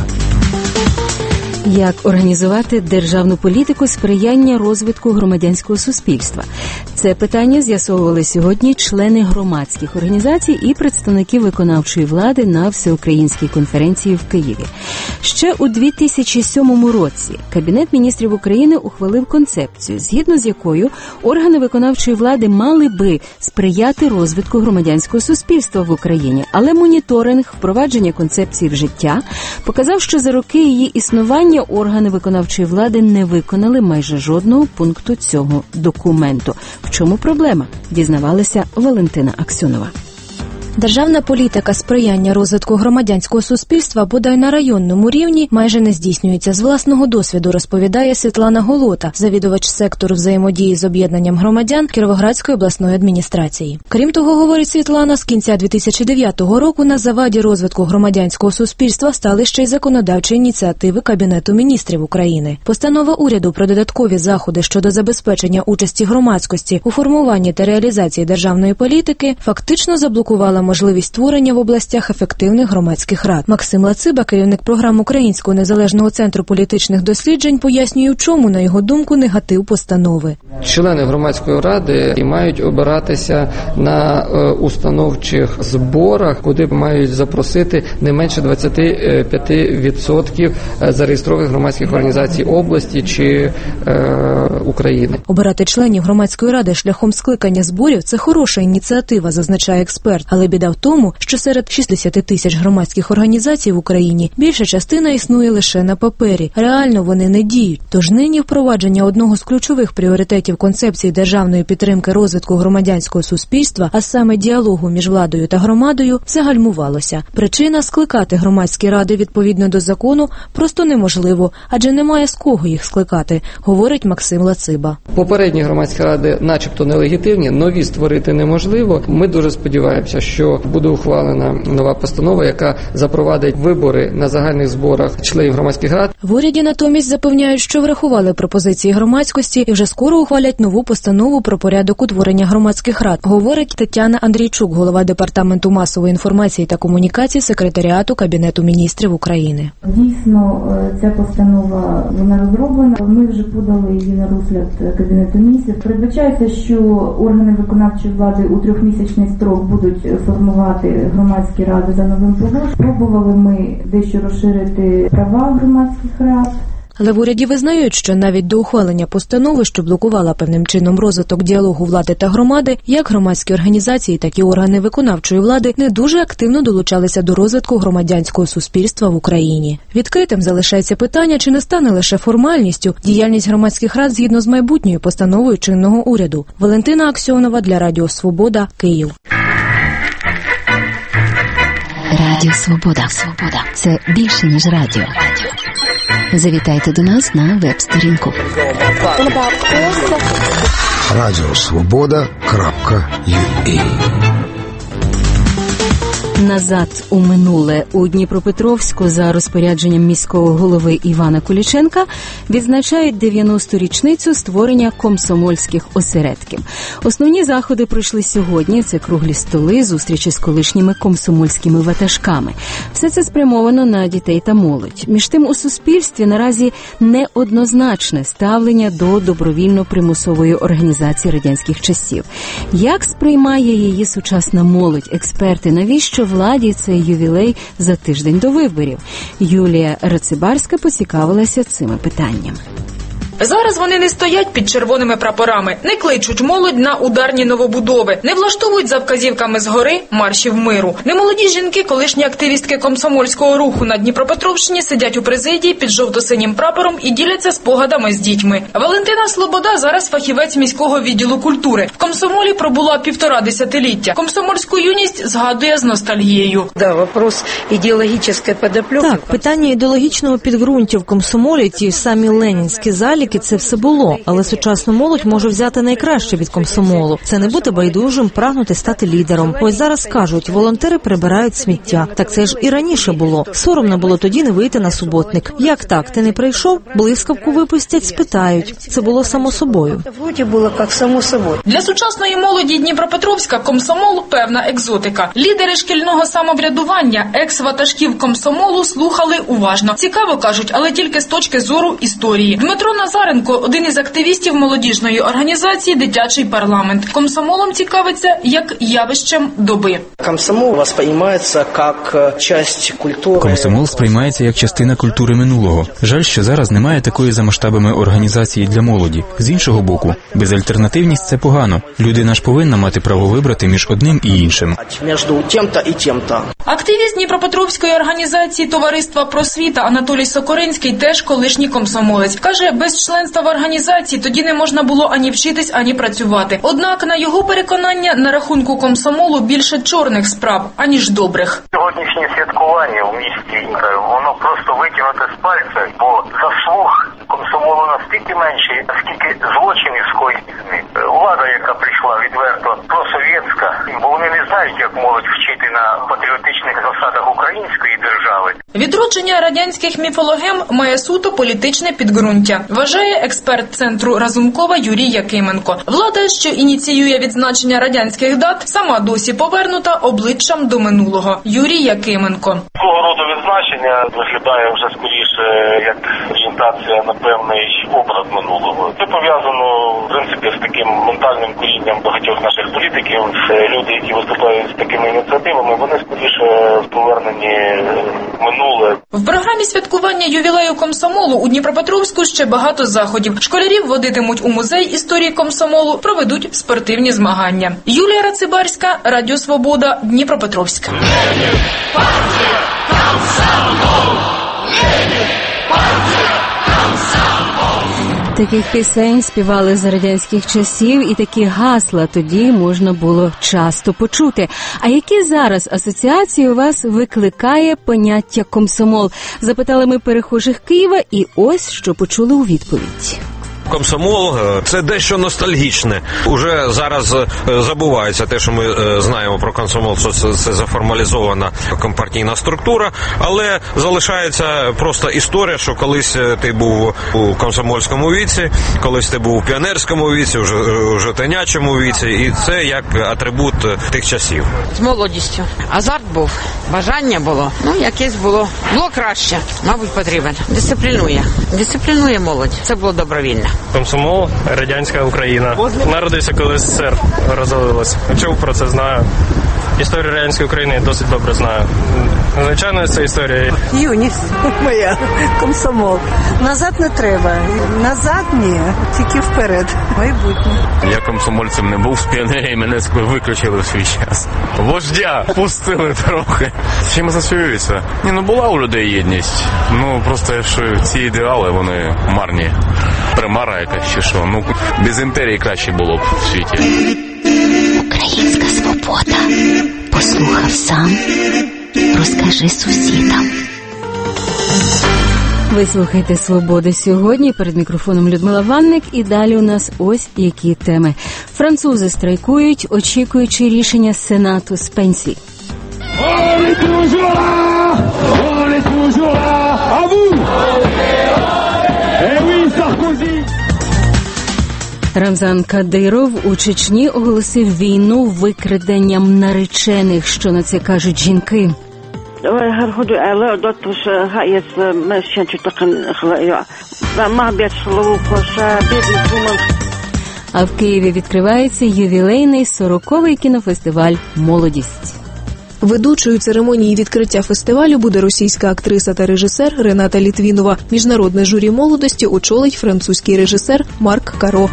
Як організувати державну політику сприяння розвитку громадянського суспільства? Це питання з'ясовували сьогодні члени громадських організацій і представники виконавчої влади на всеукраїнській конференції в Києві. Ще у дві тисячі сьомому році Кабінет міністрів України ухвалив концепцію, згідно з якою органи виконавчої влади мали би сприяти розвитку громадянського суспільства в Україні. Але моніторинг впровадження концепції в життя показав, що за роки її існування органи виконавчої влади не виконали майже жодного пункту цього документу. В чому проблема? Дізнавалася Валентина Аксьонова. Державна політика сприяння розвитку громадянського суспільства, бодай на районному рівні, майже не здійснюється. З власного досвіду розповідає Світлана Голота, завідувач сектору взаємодії з об'єднанням громадян Кіровоградської обласної адміністрації. Крім того, говорить Світлана, з кінця дві тисячі дев'ятого року на заваді розвитку громадянського суспільства стали ще й законодавчі ініціативи Кабінету міністрів України. Постанова уряду про додаткові заходи щодо забезпечення участі громадськості у формуванні та реалізації державної політики фактично заблокувала можливість створення в областях ефективних громадських рад. Максим Лациба, керівник програм Українського незалежного центру політичних досліджень, пояснює, в чому, на його думку, негатив постанови. Члени громадської ради мають обиратися на установчих зборах, куди мають запросити не менше двадцять п'ять відсотків зареєстрованих громадських організацій області чи е, України. Обирати членів громадської ради шляхом скликання зборів – це хороша ініціатива, зазначає експерт. Але біда в тому, що серед шістдесят тисяч громадських організацій в Україні більша частина існує лише на папері. Реально вони не діють. Тож нині впровадження одного з ключових пріоритетів концепції державної підтримки розвитку громадянського суспільства, а саме діалогу між владою та громадою, загальмувалося. Причина – скликати громадські ради відповідно до закону просто неможливо, адже немає з кого їх скликати, говорить Максим Лациба. Попередні громадські ради начебто нелегітимні, нові створити неможливо. Ми дуже сподіваємося, що буде ухвалена нова постанова, яка запровадить вибори на загальних зборах членів громадських рад. В уряді натомість запевняють, що врахували пропозиції громадськості і вже скоро ухвалять нову постанову про порядок утворення громадських рад, говорить Тетяна Андрійчук, голова Департаменту масової інформації та комунікації Секретаріату Кабінету міністрів України. Дійсно, ця постанова, вона розроблена. Ми вже подали її на розгляд Кабінету міністрів. Передбачається, що органи виконавчої влади у трьохмісячний строк будуть формувати громадські ради за новим положенням. Пробували ми дещо розширити права громадських рад. Але в уряді визнають, що навіть до ухвалення постанови, що блокувала певним чином розвиток діалогу влади та громади, як громадські організації, так і органи виконавчої влади не дуже активно долучалися до розвитку громадянського суспільства в Україні. Відкритим залишається питання, чи не стане лише формальністю діяльність громадських рад згідно з майбутньою постановою чинного уряду. Валентина Аксьонова для Радіо Свобода, Київ. Радіо Свобода. Свобода. Це більше, ніж радіо. Завітайте до нас на веб-сторінку. радіосвобода крапка ю а. Назад у минуле. У Дніпропетровську за розпорядженням міського голови Івана Куліченка відзначають дев'яносту річницю створення комсомольських осередків. Основні заходи пройшли сьогодні. Це круглі столи, зустрічі з колишніми комсомольськими ватажками. Все це спрямовано на дітей та молодь. Між тим у суспільстві наразі неоднозначне ставлення до добровільно-примусової організації радянських часів. Як сприймає її сучасна молодь? Експерти, навіщо владі цей ювілей за тиждень до виборів? Юлія Рацибарська поцікавилася цими питаннями. Зараз вони не стоять під червоними прапорами, не кличуть молодь на ударні новобудови, не влаштовують за вказівками згори маршів миру. Немолоді жінки, колишні активістки комсомольського руху на Дніпропетровщині, сидять у президії під жовто-синім прапором і діляться спогадами з дітьми. Валентина Слобода зараз фахівець міського відділу культури. В комсомолі пробула півтора десятиліття. Комсомольську юність згадує з ностальгією. Да, вопрос ідеологічної подоплёки. Так, питання ідеологічного підґрунтя в комсомолі, ті самі ленінські заліки, це все було, але сучасну молодь може взяти найкраще від комсомолу. Це не бути байдужим, прагнути стати лідером. Ось зараз кажуть, волонтери прибирають сміття. Так це ж і раніше було. Соромно було тоді не вийти на суботник. Як так? Ти не прийшов? Блискавку випустять, спитають. Це було само собою. Вроді було як само собою. Для сучасної молоді Дніпропетровська комсомол – певна екзотика. Лідери шкільного самоврядування, екс-ватажків комсомолу слухали уважно. Цікаво, кажуть, але тільки з точки зору історії. Дмитро Назаренко – один із активістів молодіжної організації «Дитячий парламент». Комсомолом цікавиться як явищем доби. Комсомол восприймається як частина культури. Комсомол сприймається як частина культури минулого. Жаль, що зараз немає такої за масштабами організації для молоді. З іншого боку, безальтернативність – це погано. Людина ж повинна мати право вибрати між одним і іншим. Між тим-то і тим-то. Активіст Дніпропетровської організації «Товариства просвіта» Анатолій Сокоринський теж колишній комсомолець. Каже, без членства в організації тоді не можна було ані вчитись, ані працювати. Однак, на його переконання, на рахунку комсомолу більше чорних справ, аніж добрих. Сьогоднішнє святкування у місті, воно просто витягнуте з пальця, бо заслуг комсомолу настільки менші, наскільки злочинів скоєні. Влада, яка прийшла відверто просовєтська, бо вони не знають, як молодь вчити на патріотичних засадах. засадах української держави. Відродження радянських міфологем має суто політичне підґрунтя, вважає експерт Центру Разумкова Юрій Якименко. Влада, що ініціює відзначення радянських дат, сама досі повернута обличчям до минулого. Юрій Якименко. Такого роду відзначення виглядає вже скоріше як орієнтація на певний образ минулого. Це пов'язано, в принципі, з таким ментальним корінням багатьох наших політиків. Люди, які виступають з такими ініціативами, вони скоріше повернені в минуле. В програмі святкування ювілею комсомолу у Дніпропетровську ще багато заходів. Школярів водитимуть у музей історії комсомолу, проведуть спортивні змагання. Юлія Рацибарська, Радіо Свобода, Дніпропетровська. Таких пісень співали за радянських часів, і такі гасла тоді можна було часто почути. А які зараз асоціації у вас викликає поняття комсомол? Запитали ми перехожих Києва, і ось що почули у відповідь. Комсомол – це дещо ностальгічне. Уже зараз забувається те, що ми знаємо про комсомол, що це, це заформалізована компартійна структура, але залишається просто історія, що колись ти був у комсомольському віці, колись ти був у піонерському віці, вже у жовтенячому віці, і це як атрибут тих часів. З молодістю. Азарт був, бажання було, ну якесь було. Було краще, мабуть, потрібен. Дисциплінує. Дисциплінує молодь. Це було добровільно. Комсомол, радянська Україна. Народився, коли СССР розвалилось. Чув про це, знаю. Історію радянської України досить добре знаю. Звичайно, це історія. Юність моя, комсомол. Назад не треба. Назад ні, тільки вперед. Майбутнє. Я комсомольцем не був, з піонерії мене виключили в свій час. Вождя пустили трохи. Чим асоціюється? Ні, ну була у людей єдність. Ну просто що ці ідеали, вони марні. Примара якась чи що. Ну, без імперії краще було б в світі. Українська свобода. Послухав сам, розкажи сусідам. Ви слухаєте «Свободу» сьогодні. Перед мікрофоном Людмила Ванник. І далі у нас ось які теми. Французи страйкують, очікуючи рішення Сенату з пенсій. Рамзан Кадиров у Чечні оголосив війну викраденням наречених. Що на це кажуть жінки? А в Києві відкривається ювілейний сороковий кінофестиваль «Молодість». Ведучою церемонії відкриття фестивалю буде російська актриса та режисер Рената Літвінова. Міжнародне журі молодості очолить французький режисер Марк Каро.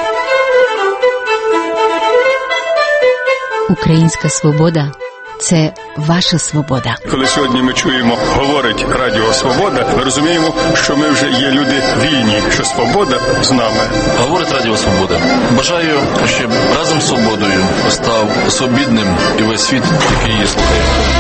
Українська свобода – це ваша свобода. Коли сьогодні ми чуємо, говорить Радіо Свобода, ми розуміємо, що ми вже є люди вільні, що свобода з нами. Говорить Радіо Свобода. Бажаю, щоб разом з свободою став свобідним і весь світ, який її слухає.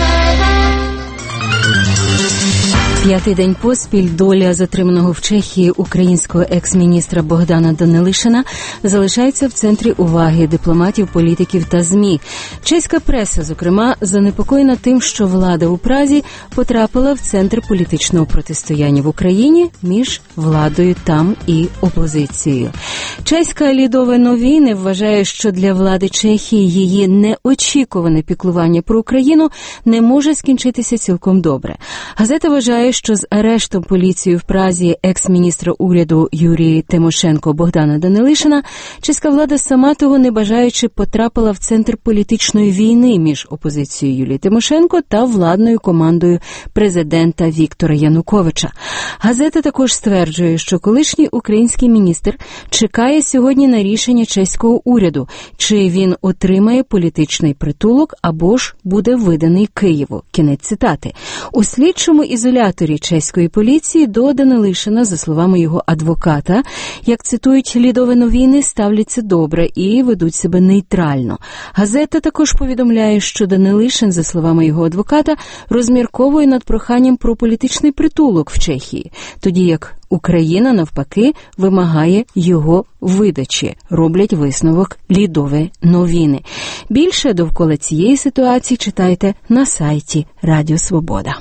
П'ятий день поспіль доля затриманого в Чехії українського екс-міністра Богдана Данилишина залишається в центрі уваги дипломатів, політиків та ЗМІ. Чеська преса, зокрема, занепокоєна тим, що влада у Празі потрапила в центр політичного протистояння в Україні між владою там і опозицією. Чеська Лідове новини вважає, що для влади Чехії її неочікуване піклування про Україну не може скінчитися цілком добре. Газета вважає, що з арештом поліцією в Празі екс-міністра уряду Юрії Тимошенко Богдана Данилишина чеська влада, сама того не бажаючи, потрапила в центр політичної війни між опозицією Юлії Тимошенко та владною командою президента Віктора Януковича. Газета також стверджує, що колишній український міністр чекає сьогодні на рішення чеського уряду, чи він отримає політичний притулок або ж буде виданий Києву. Кінець цитати. У слідчому ізоляторі інспекторі чеської поліції до Данилишина, за словами його адвоката, як цитують «Лідові новини», ставляться добре і ведуть себе нейтрально. Газета також повідомляє, що Данилишин, за словами його адвоката, розмірковує над проханням про політичний притулок в Чехії, тоді як Україна, навпаки, вимагає його видачі, роблять висновок «Лідові новини». Більше довкола цієї ситуації читайте на сайті Радіо Свобода.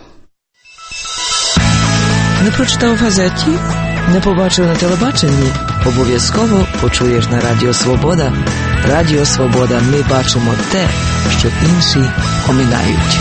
Не прочитав в газеті? Не побачив на телебаченні? Обов'язково почуєш на Радіо Свобода. Радіо Свобода. Ми бачимо те, що інші оминають.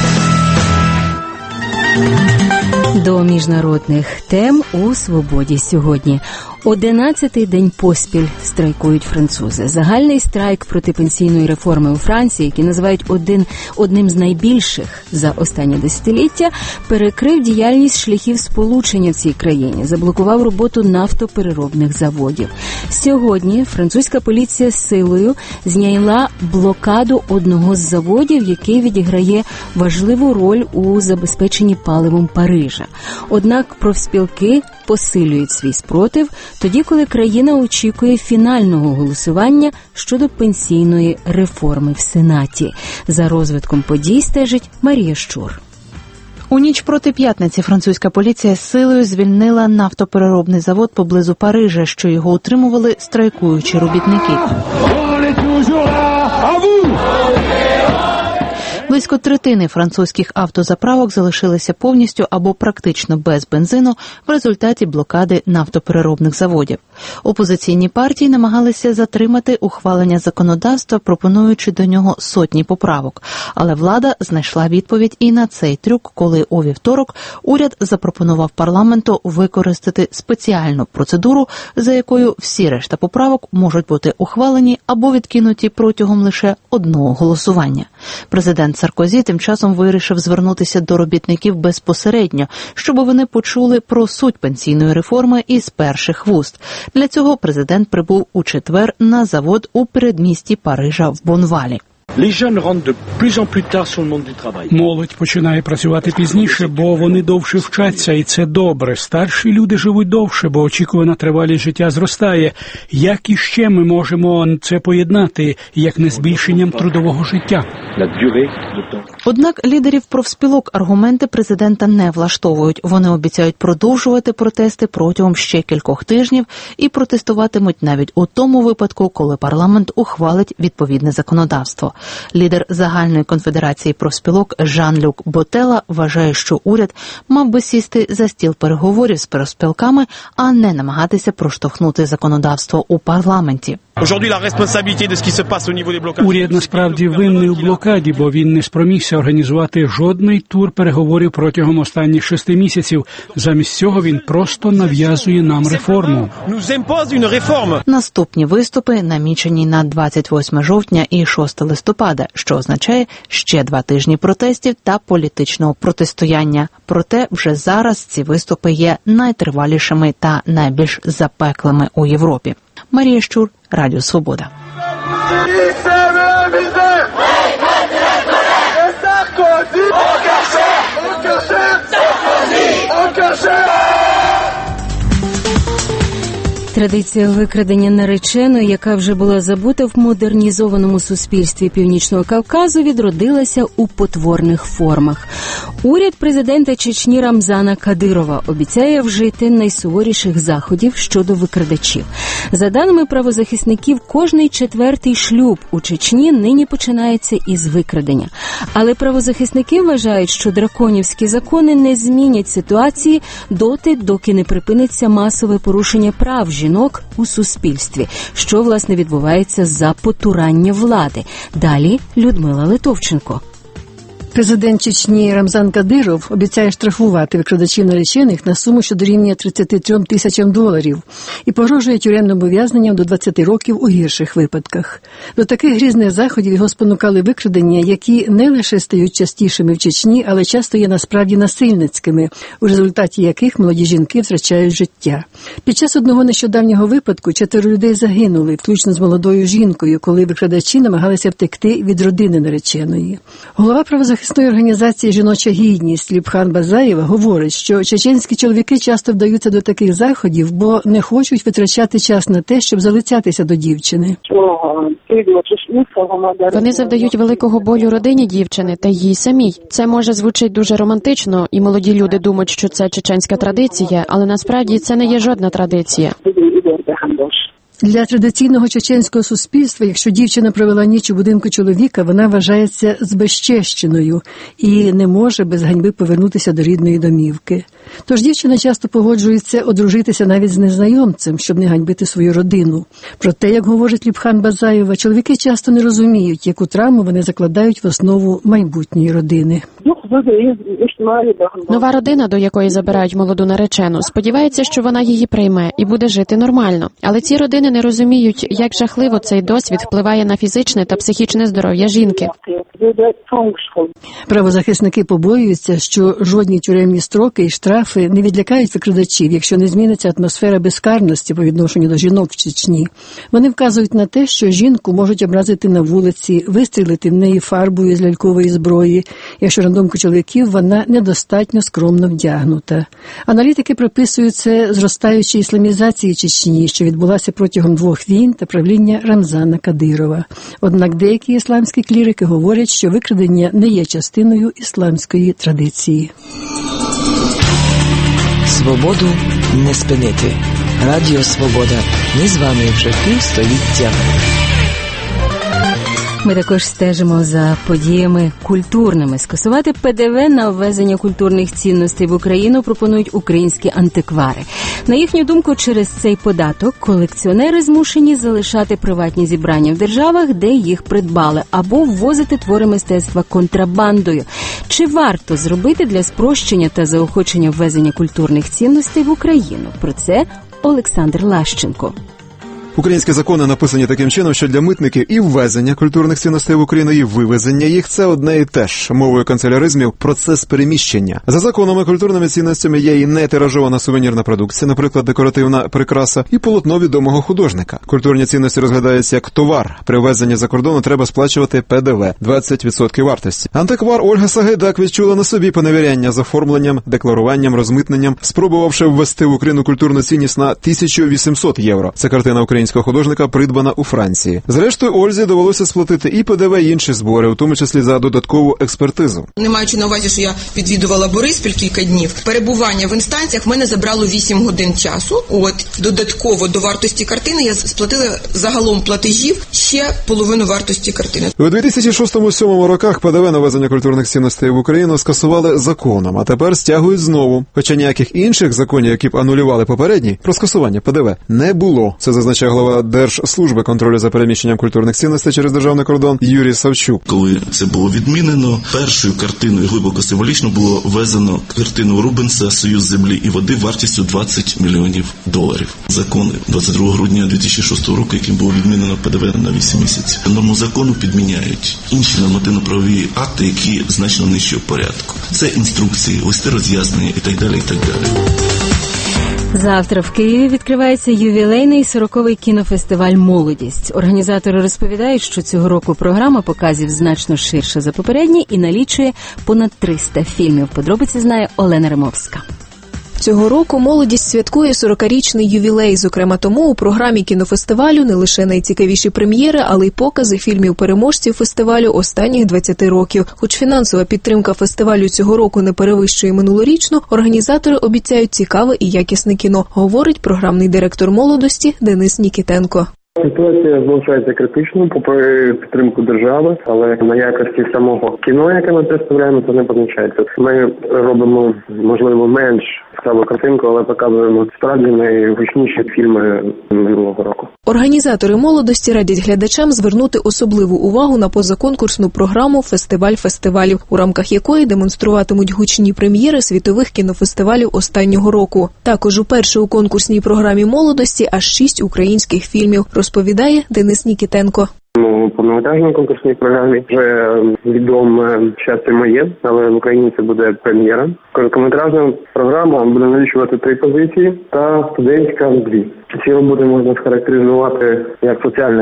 До міжнародних тем у «Свободі» сьогодні. Одинадцятий день поспіль страйкують французи. Загальний страйк проти пенсійної реформи у Франції, який називають один, одним з найбільших за останнє десятиліття, перекрив діяльність шляхів сполучення в цій країні, заблокував роботу нафтопереробних заводів. Сьогодні французька поліція силою зняла блокаду одного з заводів, який відіграє важливу роль у забезпеченні паливом Парижа. Однак профспілки посилюють свій спротив тоді, коли країна очікує фінального голосування щодо пенсійної реформи в Сенаті. За розвитком подій стежить Марія Щур. У ніч проти п'ятниці французька поліція силою звільнила нафтопереробний завод поблизу Парижа, що його утримували страйкуючі робітники. Близько третини французьких автозаправок залишилися повністю або практично без бензину в результаті блокади нафтопереробних заводів. Опозиційні партії намагалися затримати ухвалення законодавства, пропонуючи до нього сотні поправок. Але влада знайшла відповідь і на цей трюк, коли у вівторок уряд запропонував парламенту використати спеціальну процедуру, за якою всі решта поправок можуть бути ухвалені або відкинуті протягом лише одного голосування. Президент Саркозі тим часом вирішив звернутися до робітників безпосередньо, щоб вони почули про суть пенсійної реформи із перших вуст. Для цього президент прибув у четвер на завод у передмісті Парижа в Бонвалі. Молодь починає працювати пізніше, бо вони довше вчаться, і це добре. Старші люди живуть довше, бо очікувана тривалість життя зростає. Як іще ми можемо це поєднати, як не збільшенням трудового життя? Однак лідерів профспілок аргументи президента не влаштовують. Вони обіцяють продовжувати протести протягом ще кількох тижнів і протестуватимуть навіть у тому випадку, коли парламент ухвалить відповідне законодавство. Лідер Загальної конфедерації профспілок Жан-Люк Ботела вважає, що уряд мав би сісти за стіл переговорів з профспілками, а не намагатися проштовхнути законодавство у парламенті. Уряд насправді винний у блокаді, бо він не спромігся організувати жодний тур переговорів протягом останніх шести місяців. Замість цього він просто нав'язує нам реформу. Наступні виступи намічені на двадцять восьме жовтня і шостого листопада, що означає ще два тижні протестів та політичного протистояння. Проте вже зараз ці виступи є найтривалішими та найбільш запеклими у Європі. Марія Щур, Радіо Свобода. Традиція викрадення нареченої, яка вже була забута в модернізованому суспільстві Північного Кавказу, відродилася у потворних формах. Уряд президента Чечні Рамзана Кадирова обіцяє вжити найсуворіших заходів щодо викрадачів. За даними правозахисників, кожний четвертий шлюб у Чечні нині починається із викрадення. Але правозахисники вважають, що драконівські закони не змінять ситуації доти, доки не припиниться масове порушення прав жінок у суспільстві, що, власне, відбувається за потурання влади. Далі Людмила Литовченко. Президент Чечні Рамзан Кадиров обіцяє штрафувати викрадачів наречених на суму, що дорівнює тридцяти трьом тисячам доларів, і погрожує тюремним ув'язненням до двадцяти років у гірших випадках. До таких грізних заходів його спонукали викрадення, які не лише стають частішими в Чечні, але часто є насправді насильницькими, у результаті яких молоді жінки втрачають життя. Під час одного нещодавнього випадку четверо людей загинули, включно з молодою жінкою, коли викрадачі намагалися втекти від родини нареченої. Голова правозахисної правозахисної організації «Жіноча гідність» Ліпхан Базаєва говорить, що чеченські чоловіки часто вдаються до таких заходів, бо не хочуть витрачати час на те, щоб залицятися до дівчини. Вони завдають великого болю родині дівчини та їй самій. Це може звучить дуже романтично, і молоді люди думають, що це чеченська традиція, але насправді це не є жодна традиція. Для традиційного чеченського суспільства, якщо дівчина провела ніч у будинку чоловіка, вона вважається збезчещеною і не може без ганьби повернутися до рідної домівки. Тож дівчина часто погоджується одружитися навіть з незнайомцем, щоб не ганьбити свою родину. Проте, як говорить Ліпхан Базаєва, чоловіки часто не розуміють, яку травму вони закладають в основу майбутньої родини. Нова родина, до якої забирають молоду наречену, сподівається, що вона її прийме і буде жити нормально. Але ці родини не розуміють, як жахливо цей досвід впливає на фізичне та психічне здоров'я жінки. Правозахисники побоюються, що жодні тюремні строки і штрафи не відлякають викрадачів, якщо не зміниться атмосфера безкарності по відношенню до жінок в Чечні. Вони вказують на те, що жінку можуть образити на вулиці, вистрілити в неї фарбою з лялькової зброї, якщо на думку чоловіків вона недостатньо скромно вдягнута. Аналітики приписують це зростаючій ісламізації Чечні, що відбулася протягом двох війн та правління Рамзана Кадирова. Однак деякі ісламські клірики говорять, що викрадення не є частиною ісламської традиції. Свободу не спинити. Радіо Свобода. Ми з вами вже півстоліття. Ми також стежимо за подіями культурними. Скасувати Пе Де Ве на ввезення культурних цінностей в Україну пропонують українські антиквари. На їхню думку, через цей податок колекціонери змушені залишати приватні зібрання в державах, де їх придбали, або ввозити твори мистецтва контрабандою. Чи варто зробити для спрощення та заохочення ввезення культурних цінностей в Україну? Про це Олександр Лащенко. Українські закони написані таким чином, що для митників і ввезення культурних цінностей в Україну, і вивезення їх – це одне і те ж. Мовою канцеляризмів – процес переміщення. За законами, культурними цінностями є і нетиражована сувенірна продукція, наприклад, декоративна прикраса, і полотно відомого художника. Культурні цінності розглядаються як товар. При ввезенні за кордону треба сплачувати Пе Де Ве – двадцять відсотків вартості. Антиквар Ольга Сагайдак відчула на собі поневіряння з оформленням, декларуванням, розмитненням, спробувавши ввести в Україну культурну цінність на тисячу вісімсот євро. Це картина українського художника, придбана у Франції. Зрештою, Ользі довелося сплатити і Пе Де Ве, і інші збори, у тому числі за додаткову експертизу. Не маючи на увазі, що я відвідувала Бориспіль кілька днів, перебування в інстанціях в мене забрало вісім годин часу. От, додатково до вартості картини я сплатила загалом платежів ще половину вартості картини. У дві тисячі шостому-сьомому роках Пе Де Ве на ввезення культурних цінностей в Україну скасували законом, а тепер стягують знову. Хоча ніяких інших законів, які б анулювали попередні, про скасування Пе Де Ве не було. Це зазначає голова Держслужби контролю за переміщенням культурних цінностей через державний кордон Юрій Савчук. Коли це було відмінено, першою картиною глибоко символічно було ввезено картину Рубенса «Союз землі і води» вартістю двадцять мільйонів доларів. Закон двадцять другого грудня дві тисячі шостого року, яким було відмінено Пе Де Ве на вісім місяців. Норму закону підміняють інші нормативно-правові акти, які значно нижчого порядку. Це інструкції, листи роз'яснення і так далі, і так далі. Завтра в Києві відкривається ювілейний сороковий кінофестиваль «Молодість». Організатори розповідають, що цього року програма показів значно ширша за попередні і налічує понад триста фільмів. Подробиці знає Олена Римовська. Цього року «Молодість» святкує сорокарічний ювілей. Зокрема, тому у програмі кінофестивалю не лише найцікавіші прем'єри, але й покази фільмів-переможців фестивалю останніх двадцяти років. Хоч фінансова підтримка фестивалю цього року не перевищує минулорічну, організатори обіцяють цікаве і якісне кіно, говорить програмний директор «Молодості» Денис Нікітенко. Ситуація залишається критичною, попри підтримку держави, але на якості самого кіно, яке ми представляємо, це не позначається. Ми робимо, можливо, менш цікаву картинку, але показуємо справді найгучніші фільми минулого року. Організатори «Молодості» радять глядачам звернути особливу увагу на позаконкурсну програму «Фестиваль фестивалів», у рамках якої демонструватимуть гучні прем'єри світових кінофестивалів останнього року. Також уперше у конкурсній програмі «Молодості» аж шість українських фільмів, розповідає Денис Нікітенко. У повнометражній конкурсній програмі вже відоме «Щастя моє», але в Україні це буде прем'єра. Короткометражна програма буде налічувати три позиції та студентська дві. Ці роботи можна схарактеризувати як соціальне кіно.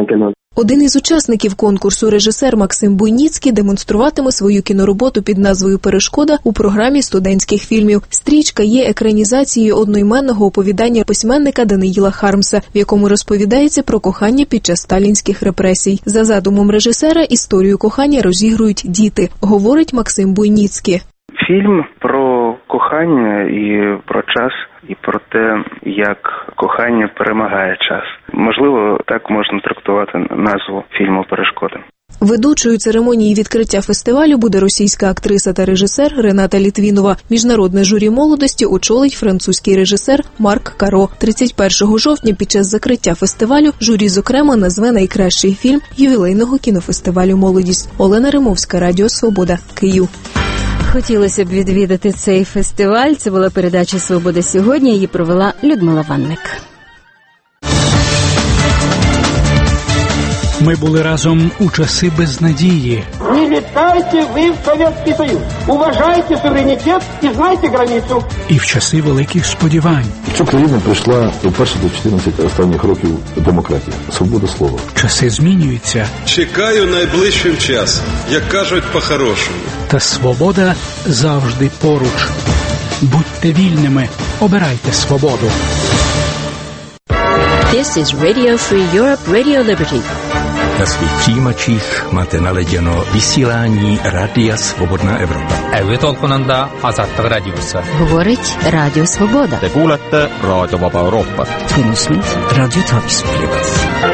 Один із учасників конкурсу, режисер Максим Буйніцький, демонструватиме свою кінороботу під назвою «Перешкода» у програмі студентських фільмів. Стрічка є екранізацією одноіменного оповідання письменника Даниїла Хармса, в якому розповідається про кохання під час сталінських репресій. За задумом режисера, історію кохання розігрують діти, говорить Максим Буйніцький. Фільм про кохання і про час, і про те, як кохання перемагає час. Можливо, так можна трактувати назву фільму «Перешкода». Ведучою церемонії відкриття фестивалю буде російська актриса та режисер Рената Літвінова. Міжнародне журі молодості очолить французький режисер Марк Каро. тридцять першого жовтня під час закриття фестивалю журі, зокрема, назве найкращий фільм ювілейного кінофестивалю «Молодість». Олена Римовська, Радіо Свобода, Київ. Хотілося б відвідати цей фестиваль. Це була передача «Свобода сьогодні». Її провела Людмила Ванник. Ми були разом у часи безнадії. Не летайте ви в Совєтський Союз. Уважайте суверенітет і знайте границю. І в часи великих сподівань. Цю країну прийшла вперше до чотирнадцяти останніх років демократія. Свобода слова. Часи змінюються. Чекаю найближчим часом, як кажуть по-хорошому. Та свобода завжди поруч. Будьте вільними, обирайте свободу. This is Radio Free Europe, Radio Liberty. Na svých přijímačích máte naladěno vysílání Rádia Svobodná Evropa. Әуе толқынында азаттық радиосы. Говорить Радіо Свобода. Te kuulete Raadio Vaba Euroopat. Tõnu Smith, Radio Talks.